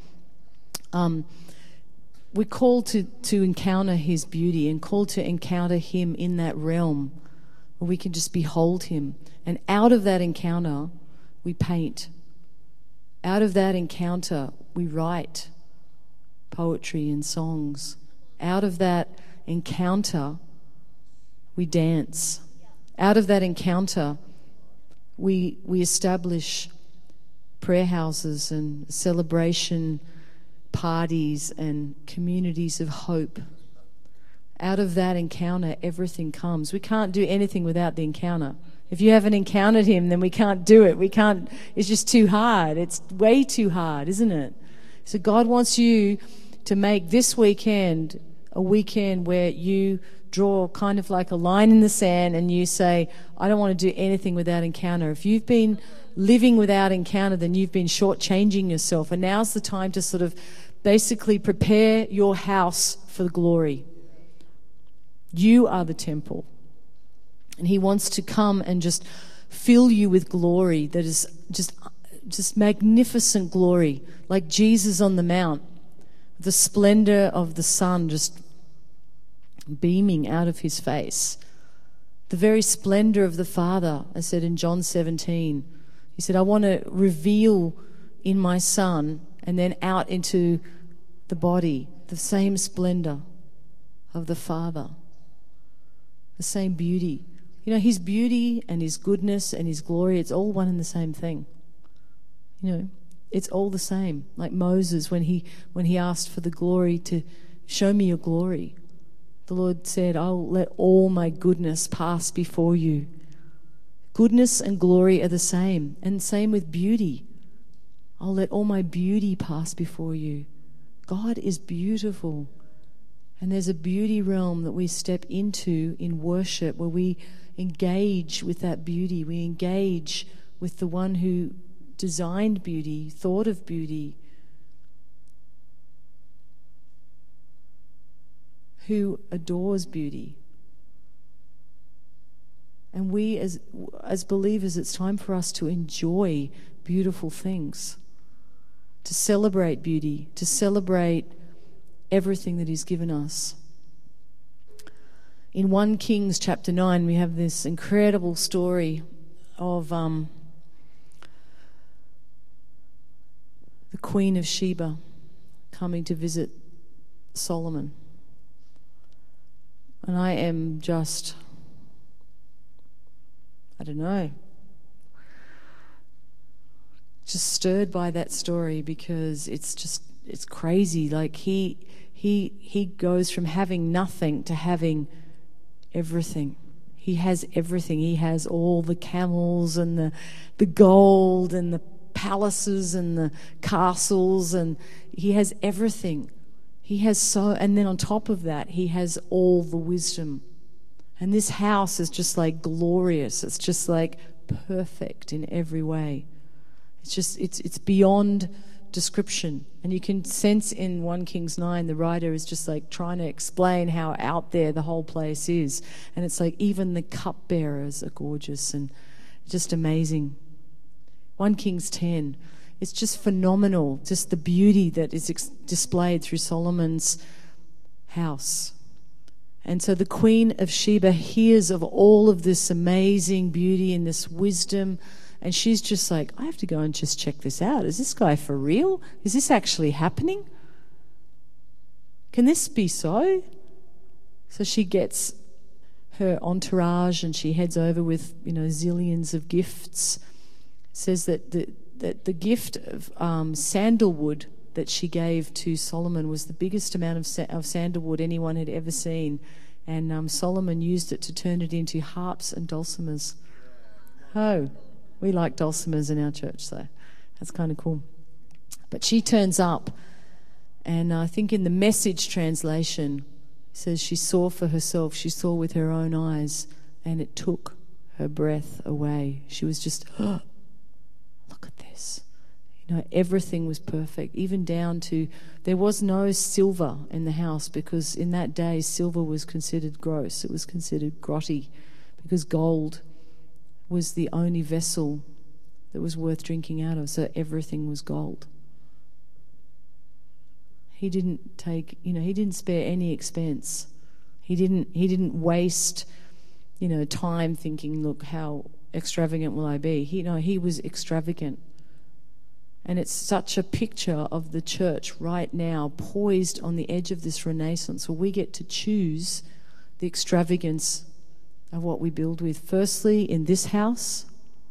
We're called to encounter His beauty and called to encounter Him in that realm where we can just behold Him. And out of that encounter, we paint. Out of that encounter, we write poetry and songs. Out of that encounter, we dance. Out of that encounter, we establish prayer houses and celebration parties and communities of hope. Out of that encounter, everything comes. We can't do anything without the encounter. If you haven't encountered him, then we can't do it. It's just too hard. It's way too hard, isn't it? So God wants you to make this weekend a weekend where you draw kind of like a line in the sand and you say, I don't want to do anything without encounter. If you've been living without encounter, then you've been shortchanging yourself. And now's the time to sort of basically prepare your house for the glory. You are the temple. And he wants to come and just fill you with glory that is just magnificent glory, like Jesus on the mount, the splendor of the sun just beaming out of his face. The very splendor of the Father, I said in John 17. He said, I want to reveal in my Son and then out into the body the same splendor of the Father, the same beauty. You know, his beauty and his goodness and his glory, it's all one and the same thing. You know, it's all the same. Like Moses, when he asked for the glory to show me your glory, the Lord said, I'll let all my goodness pass before you. Goodness and glory are the same, and same with beauty. I'll let all my beauty pass before you. God is beautiful. And there's a beauty realm that we step into in worship where we engage with that beauty. We engage with the one who designed beauty, thought of beauty, who adores beauty. And we as believers, it's time for us to enjoy beautiful things, to celebrate beauty, to celebrate everything that he's given us. In 1 Kings chapter 9, we have this incredible story of the Queen of Sheba coming to visit Solomon. And I am just, I don't know, just stirred by that story because it's crazy. Like he goes from having nothing to having everything. He has everything. He has all the camels and the gold and the palaces and the castles, and he has everything. And then on top of that, he has all the wisdom. And this house is just like glorious. It's just like perfect in every way. It's beyond description. And you can sense in 1 Kings 9, the writer is just like trying to explain how out there the whole place is. And it's like even the cupbearers are gorgeous and just amazing. 1 Kings 10, it's just phenomenal, just the beauty that is displayed through Solomon's house. And so the Queen of Sheba hears of all of this amazing beauty and this wisdom, and she's just like, I have to go and just check this out. Is this guy for real? Is this actually happening? Can this be so? So she gets her entourage and she heads over with, zillions of gifts. It says that the gift of sandalwood that she gave to Solomon was the biggest amount of sandalwood anyone had ever seen. And Solomon used it to turn it into harps and dulcimers. Oh, we like dulcimers in our church, so that's kind of cool. But she turns up, and I think in the Message translation, it says she saw for herself, she saw with her own eyes, and it took her breath away. She was just, oh, look at this. Everything was perfect, even down to, there was no silver in the house because in that day silver was considered gross. It was considered grotty because gold was the only vessel that was worth drinking out of, so everything was gold. He didn't he didn't spare any expense. He didn't waste, time thinking, look, how extravagant will I be? He was extravagant. And it's such a picture of the church right now, poised on the edge of this renaissance, where we get to choose the extravagance of what we build with. Firstly, in this house,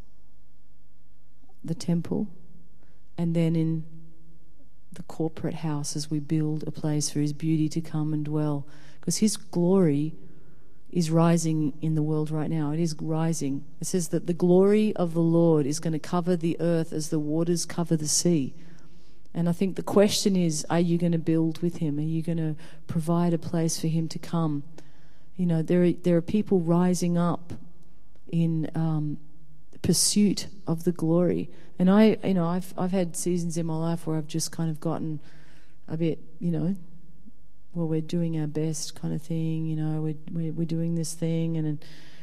the temple, and then in the corporate house as we build a place for his beauty to come and dwell. Because his glory is rising in the world right now. It is rising. It says that the glory of the Lord is going to cover the earth as the waters cover the sea. And I think the question is, are you going to build with him? Are you going to provide a place for him to come? You know, there are people rising up in pursuit of the glory. And I've had seasons in my life where I've just kind of gotten a bit, well, we're doing our best kind of thing, we're doing this thing, and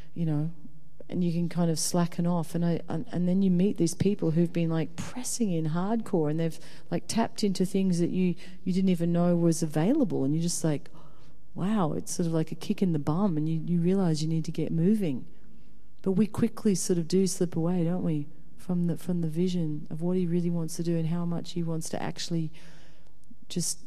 and you can kind of slacken off, and then you meet these people who've been like pressing in hardcore, and they've like tapped into things that you didn't even know was available, and you're just like, wow, it's sort of like a kick in the bum, and you realize you need to get moving. But we quickly sort of do slip away, don't we, from the vision of what he really wants to do and how much he wants to actually just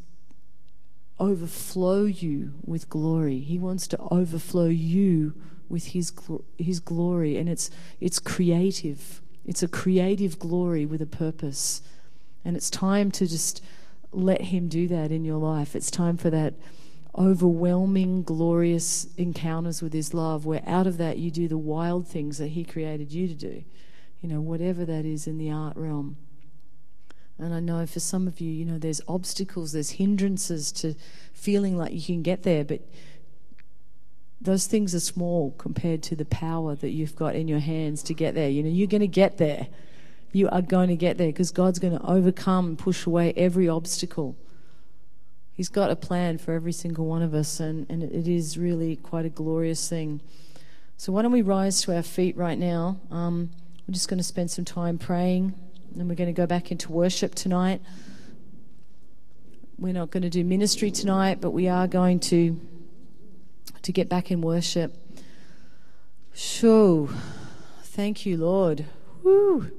overflow you with glory. He wants to overflow you with his glory, and it's creative. It's a creative glory with a purpose, and it's time to just let him do that in your life. It's time for that overwhelming, glorious encounters with his love, where out of that you do the wild things that he created you to do, whatever that is in the art realm. And I know for some of you, there's obstacles, there's hindrances to feeling like you can get there, but those things are small compared to the power that you've got in your hands to get there. You're going to get there. You are going to get there because God's going to overcome and push away every obstacle. He's got a plan for every single one of us, and it is really quite a glorious thing. So why don't we rise to our feet right now? We're just going to spend some time praying, and we're going to go back into worship tonight. We're not going to do ministry tonight, but we are going to get back in worship. Shoo. Thank you, Lord. Woo.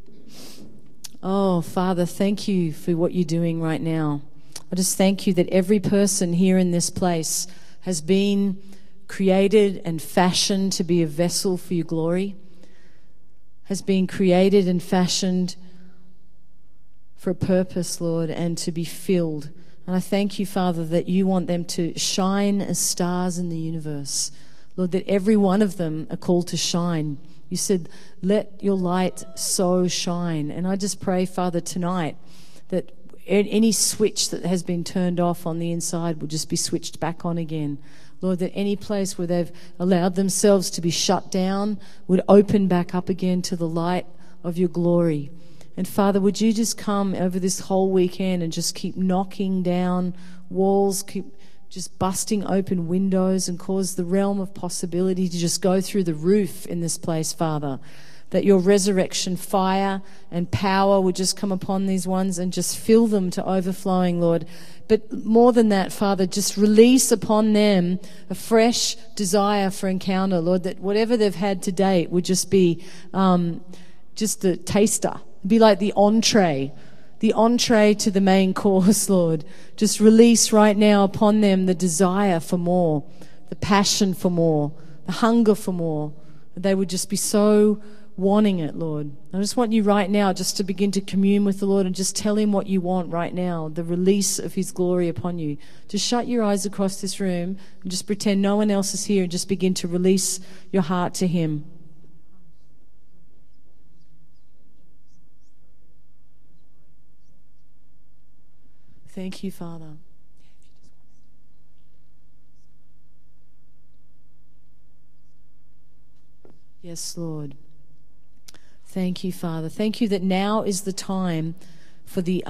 Oh, Father, thank you for what you're doing right now. I just thank you that every person here in this place has been created and fashioned to be a vessel for your glory, has been created and fashioned for a purpose, Lord, and to be filled. And I thank you, Father, that you want them to shine as stars in the universe. Lord, that every one of them are called to shine. You said, let your light so shine. And I just pray, Father, tonight that any switch that has been turned off on the inside will just be switched back on again. Lord, that any place where they've allowed themselves to be shut down would open back up again to the light of your glory. And Father, would you just come over this whole weekend and just keep knocking down walls, keep just busting open windows, and cause the realm of possibility to just go through the roof in this place, Father. That your resurrection fire and power would just come upon these ones and just fill them to overflowing, Lord. But more than that, Father, just release upon them a fresh desire for encounter, Lord, that whatever they've had to date would just be just the taster. Be like the entree to the main course, Lord. Just release right now upon them the desire for more, the passion for more, the hunger for more. They would just be so wanting it, Lord. I just want you right now just to begin to commune with the Lord and just tell him what you want right now, the release of his glory upon you. Just shut your eyes across this room and just pretend no one else is here and just begin to release your heart to him. Thank you, Father. Yes, Lord. Thank you, Father. Thank you that now is the time for the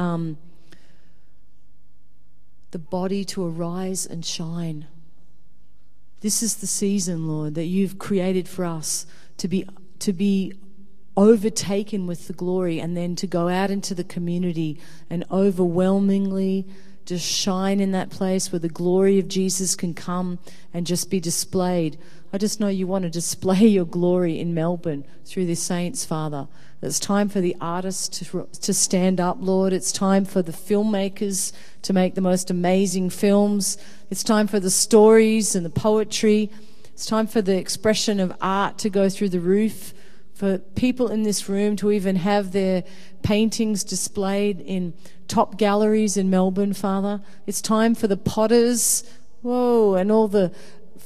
body to arise and shine. This is the season, Lord, that you've created for us to be overtaken with the glory, and then to go out into the community and overwhelmingly just shine in that place where the glory of Jesus can come and just be displayed. I just know you want to display your glory in Melbourne through the saints, Father. It's time for the artists to stand up, Lord. It's time for the filmmakers to make the most amazing films. It's time for the stories and the poetry. It's time for the expression of art to go through the roof. For people in this room to even have their paintings displayed in top galleries in Melbourne, Father. It's time for the potters, and all the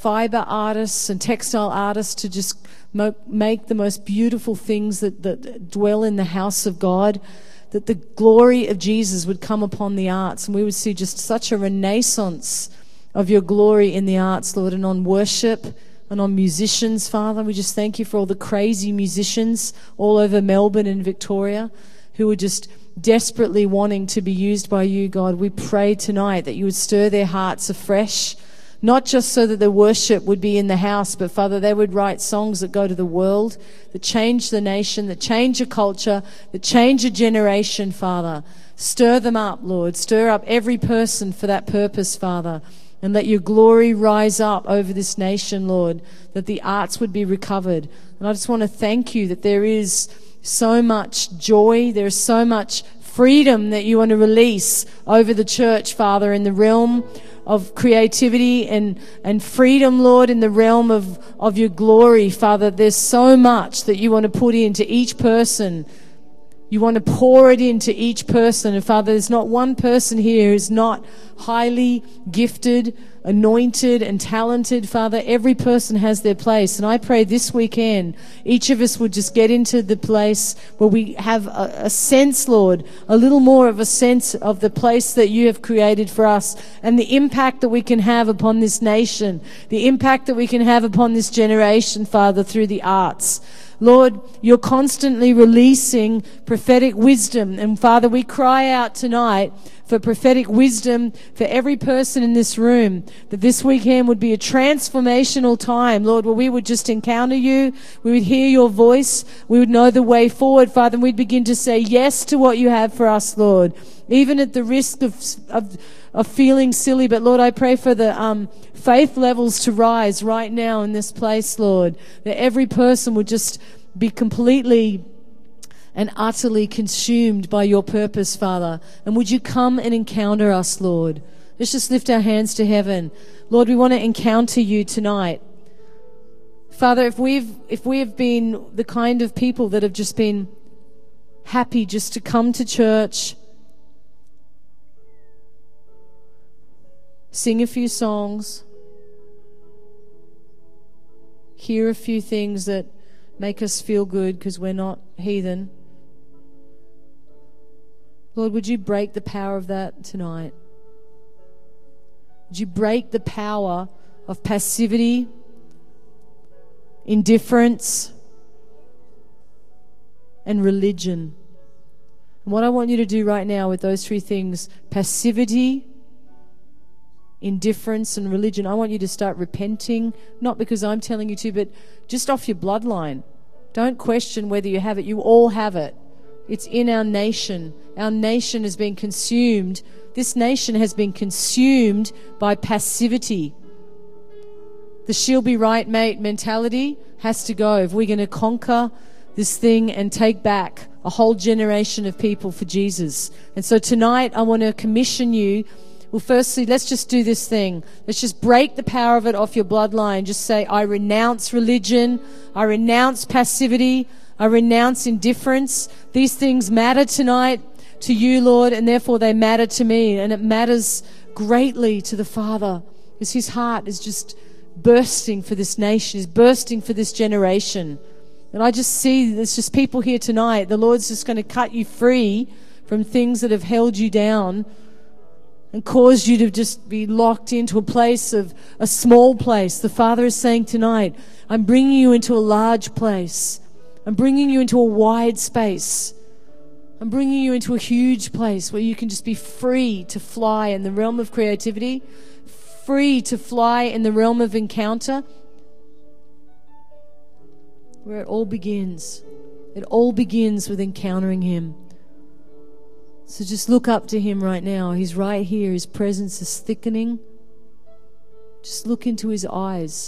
fiber artists and textile artists to just make the most beautiful things that dwell in the house of God, that the glory of Jesus would come upon the arts, and we would see just such a renaissance of your glory in the arts, Lord, and on worship and on musicians, Father. We just thank you for all the crazy musicians all over Melbourne and Victoria who are just desperately wanting to be used by you, God. We pray tonight that you would stir their hearts afresh, not just so that the worship would be in the house, but, Father, they would write songs that go to the world, that change the nation, that change a culture, that change a generation, Father. Stir them up, Lord. Stir up every person for that purpose, Father. And let your glory rise up over this nation, Lord, that the arts would be recovered. And I just want to thank you that there is so much joy, there is so much freedom that you want to release over the church, Father, in the realm of creativity and freedom, Lord, in the realm of your glory, Father. There's so much that you want to put into each person. You want to pour it into each person. And Father, there's not one person here who's not highly gifted, anointed, and talented. Father, every person has their place. And I pray this weekend, each of us would just get into the place where we have a sense, Lord, a little more of a sense of the place that you have created for us and the impact that we can have upon this nation, the impact that we can have upon this generation, Father, through the arts. Lord, you're constantly releasing prophetic wisdom. And Father, we cry out tonight for prophetic wisdom for every person in this room, that this weekend would be a transformational time, Lord, where we would just encounter you, we would hear your voice, we would know the way forward, Father, and we'd begin to say yes to what you have for us, Lord, even at the risk of feeling silly. But Lord, I pray for the faith levels to rise right now in this place, Lord, that every person would just be completely and utterly consumed by your purpose, Father. And would you come and encounter us, Lord? Let's just lift our hands to heaven. Lord, we want to encounter you tonight. Father, if we have been the kind of people that have just been happy just to come to church, sing a few songs, hear a few things that make us feel good because we're not heathen, Lord, would you break the power of that tonight? Would you break the power of passivity, indifference, and religion? And what I want you to do right now with those three things, passivity, indifference, and religion, I want you to start repenting, not because I'm telling you to, but just off your bloodline. Don't question whether you have it. You all have it. It's in our nation. Our nation has been consumed. This nation has been consumed by passivity. The she'll be right, mate mentality has to go if we're going to conquer this thing and take back a whole generation of people for Jesus. And so tonight I want to commission you. Well, firstly, let's just do this thing. Let's just break the power of it off your bloodline. Just say, I renounce religion. I renounce passivity. I renounce indifference. These things matter tonight to you, Lord, and therefore they matter to me. And it matters greatly to the Father, because his heart is just bursting for this nation, is bursting for this generation. And I just see there's just people here tonight. The Lord's just going to cut you free from things that have held you down and caused you to just be locked into a place of a small place. The Father is saying tonight, I'm bringing you into a large place. I'm bringing you into a wide space. I'm bringing you into a huge place where you can just be free to fly in the realm of creativity, free to fly in the realm of encounter, where it all begins. It all begins with encountering him. So just look up to him right now. He's right here. His presence is thickening. Just look into his eyes.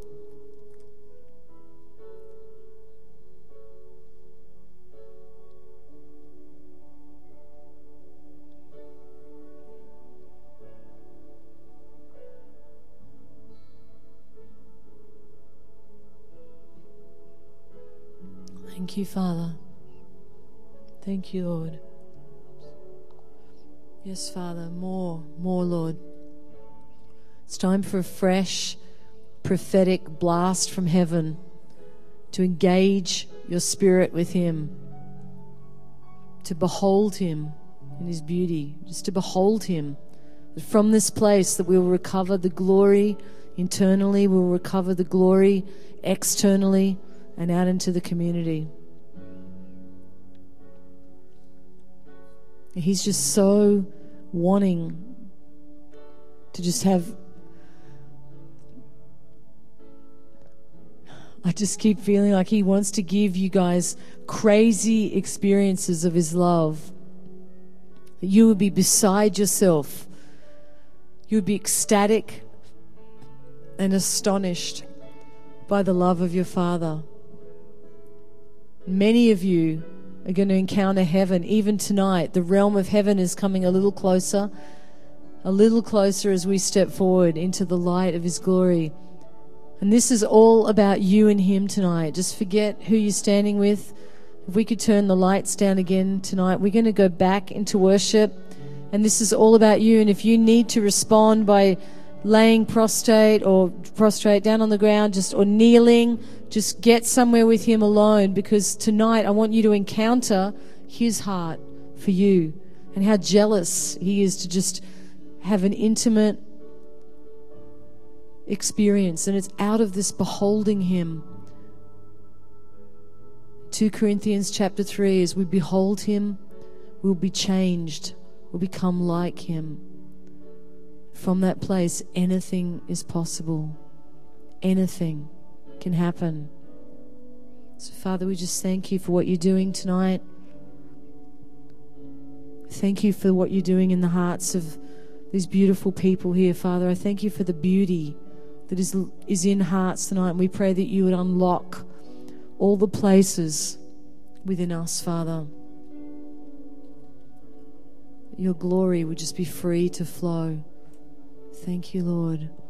Thank you, Father. Thank you, Lord. Yes, Father, more, Lord. It's time for a fresh prophetic blast from heaven to engage your spirit with Him, to behold Him in His beauty, just to behold Him. That from this place that we will recover the glory internally, we'll recover the glory externally and out into the community. He's just so wanting to just have... I just keep feeling like He wants to give you guys crazy experiences of His love. That you would be beside yourself. You would be ecstatic and astonished by the love of your Father. Many of you are going to encounter heaven even tonight. The realm of heaven is coming a little closer as we step forward into the light of His glory. And this is all about you and Him tonight. Just forget who you're standing with. If we could turn the lights down again tonight, we're going to go back into worship. And this is all about you. And if you need to respond by laying prostrate down on the ground, or kneeling, just get somewhere with Him alone, because tonight I want you to encounter His heart for you and how jealous He is to just have an intimate experience. And it's out of this beholding Him. 2 Corinthians chapter 3, as we behold Him, we'll be changed. We'll become like Him. From that place, anything is possible. Anything can happen. So, Father, we just thank You for what You're doing tonight. Thank You for what You're doing in the hearts of these beautiful people here, Father. I thank You for the beauty that is in hearts tonight. And we pray that You would unlock all the places within us, Father. Your glory would just be free to flow. Thank You, Lord.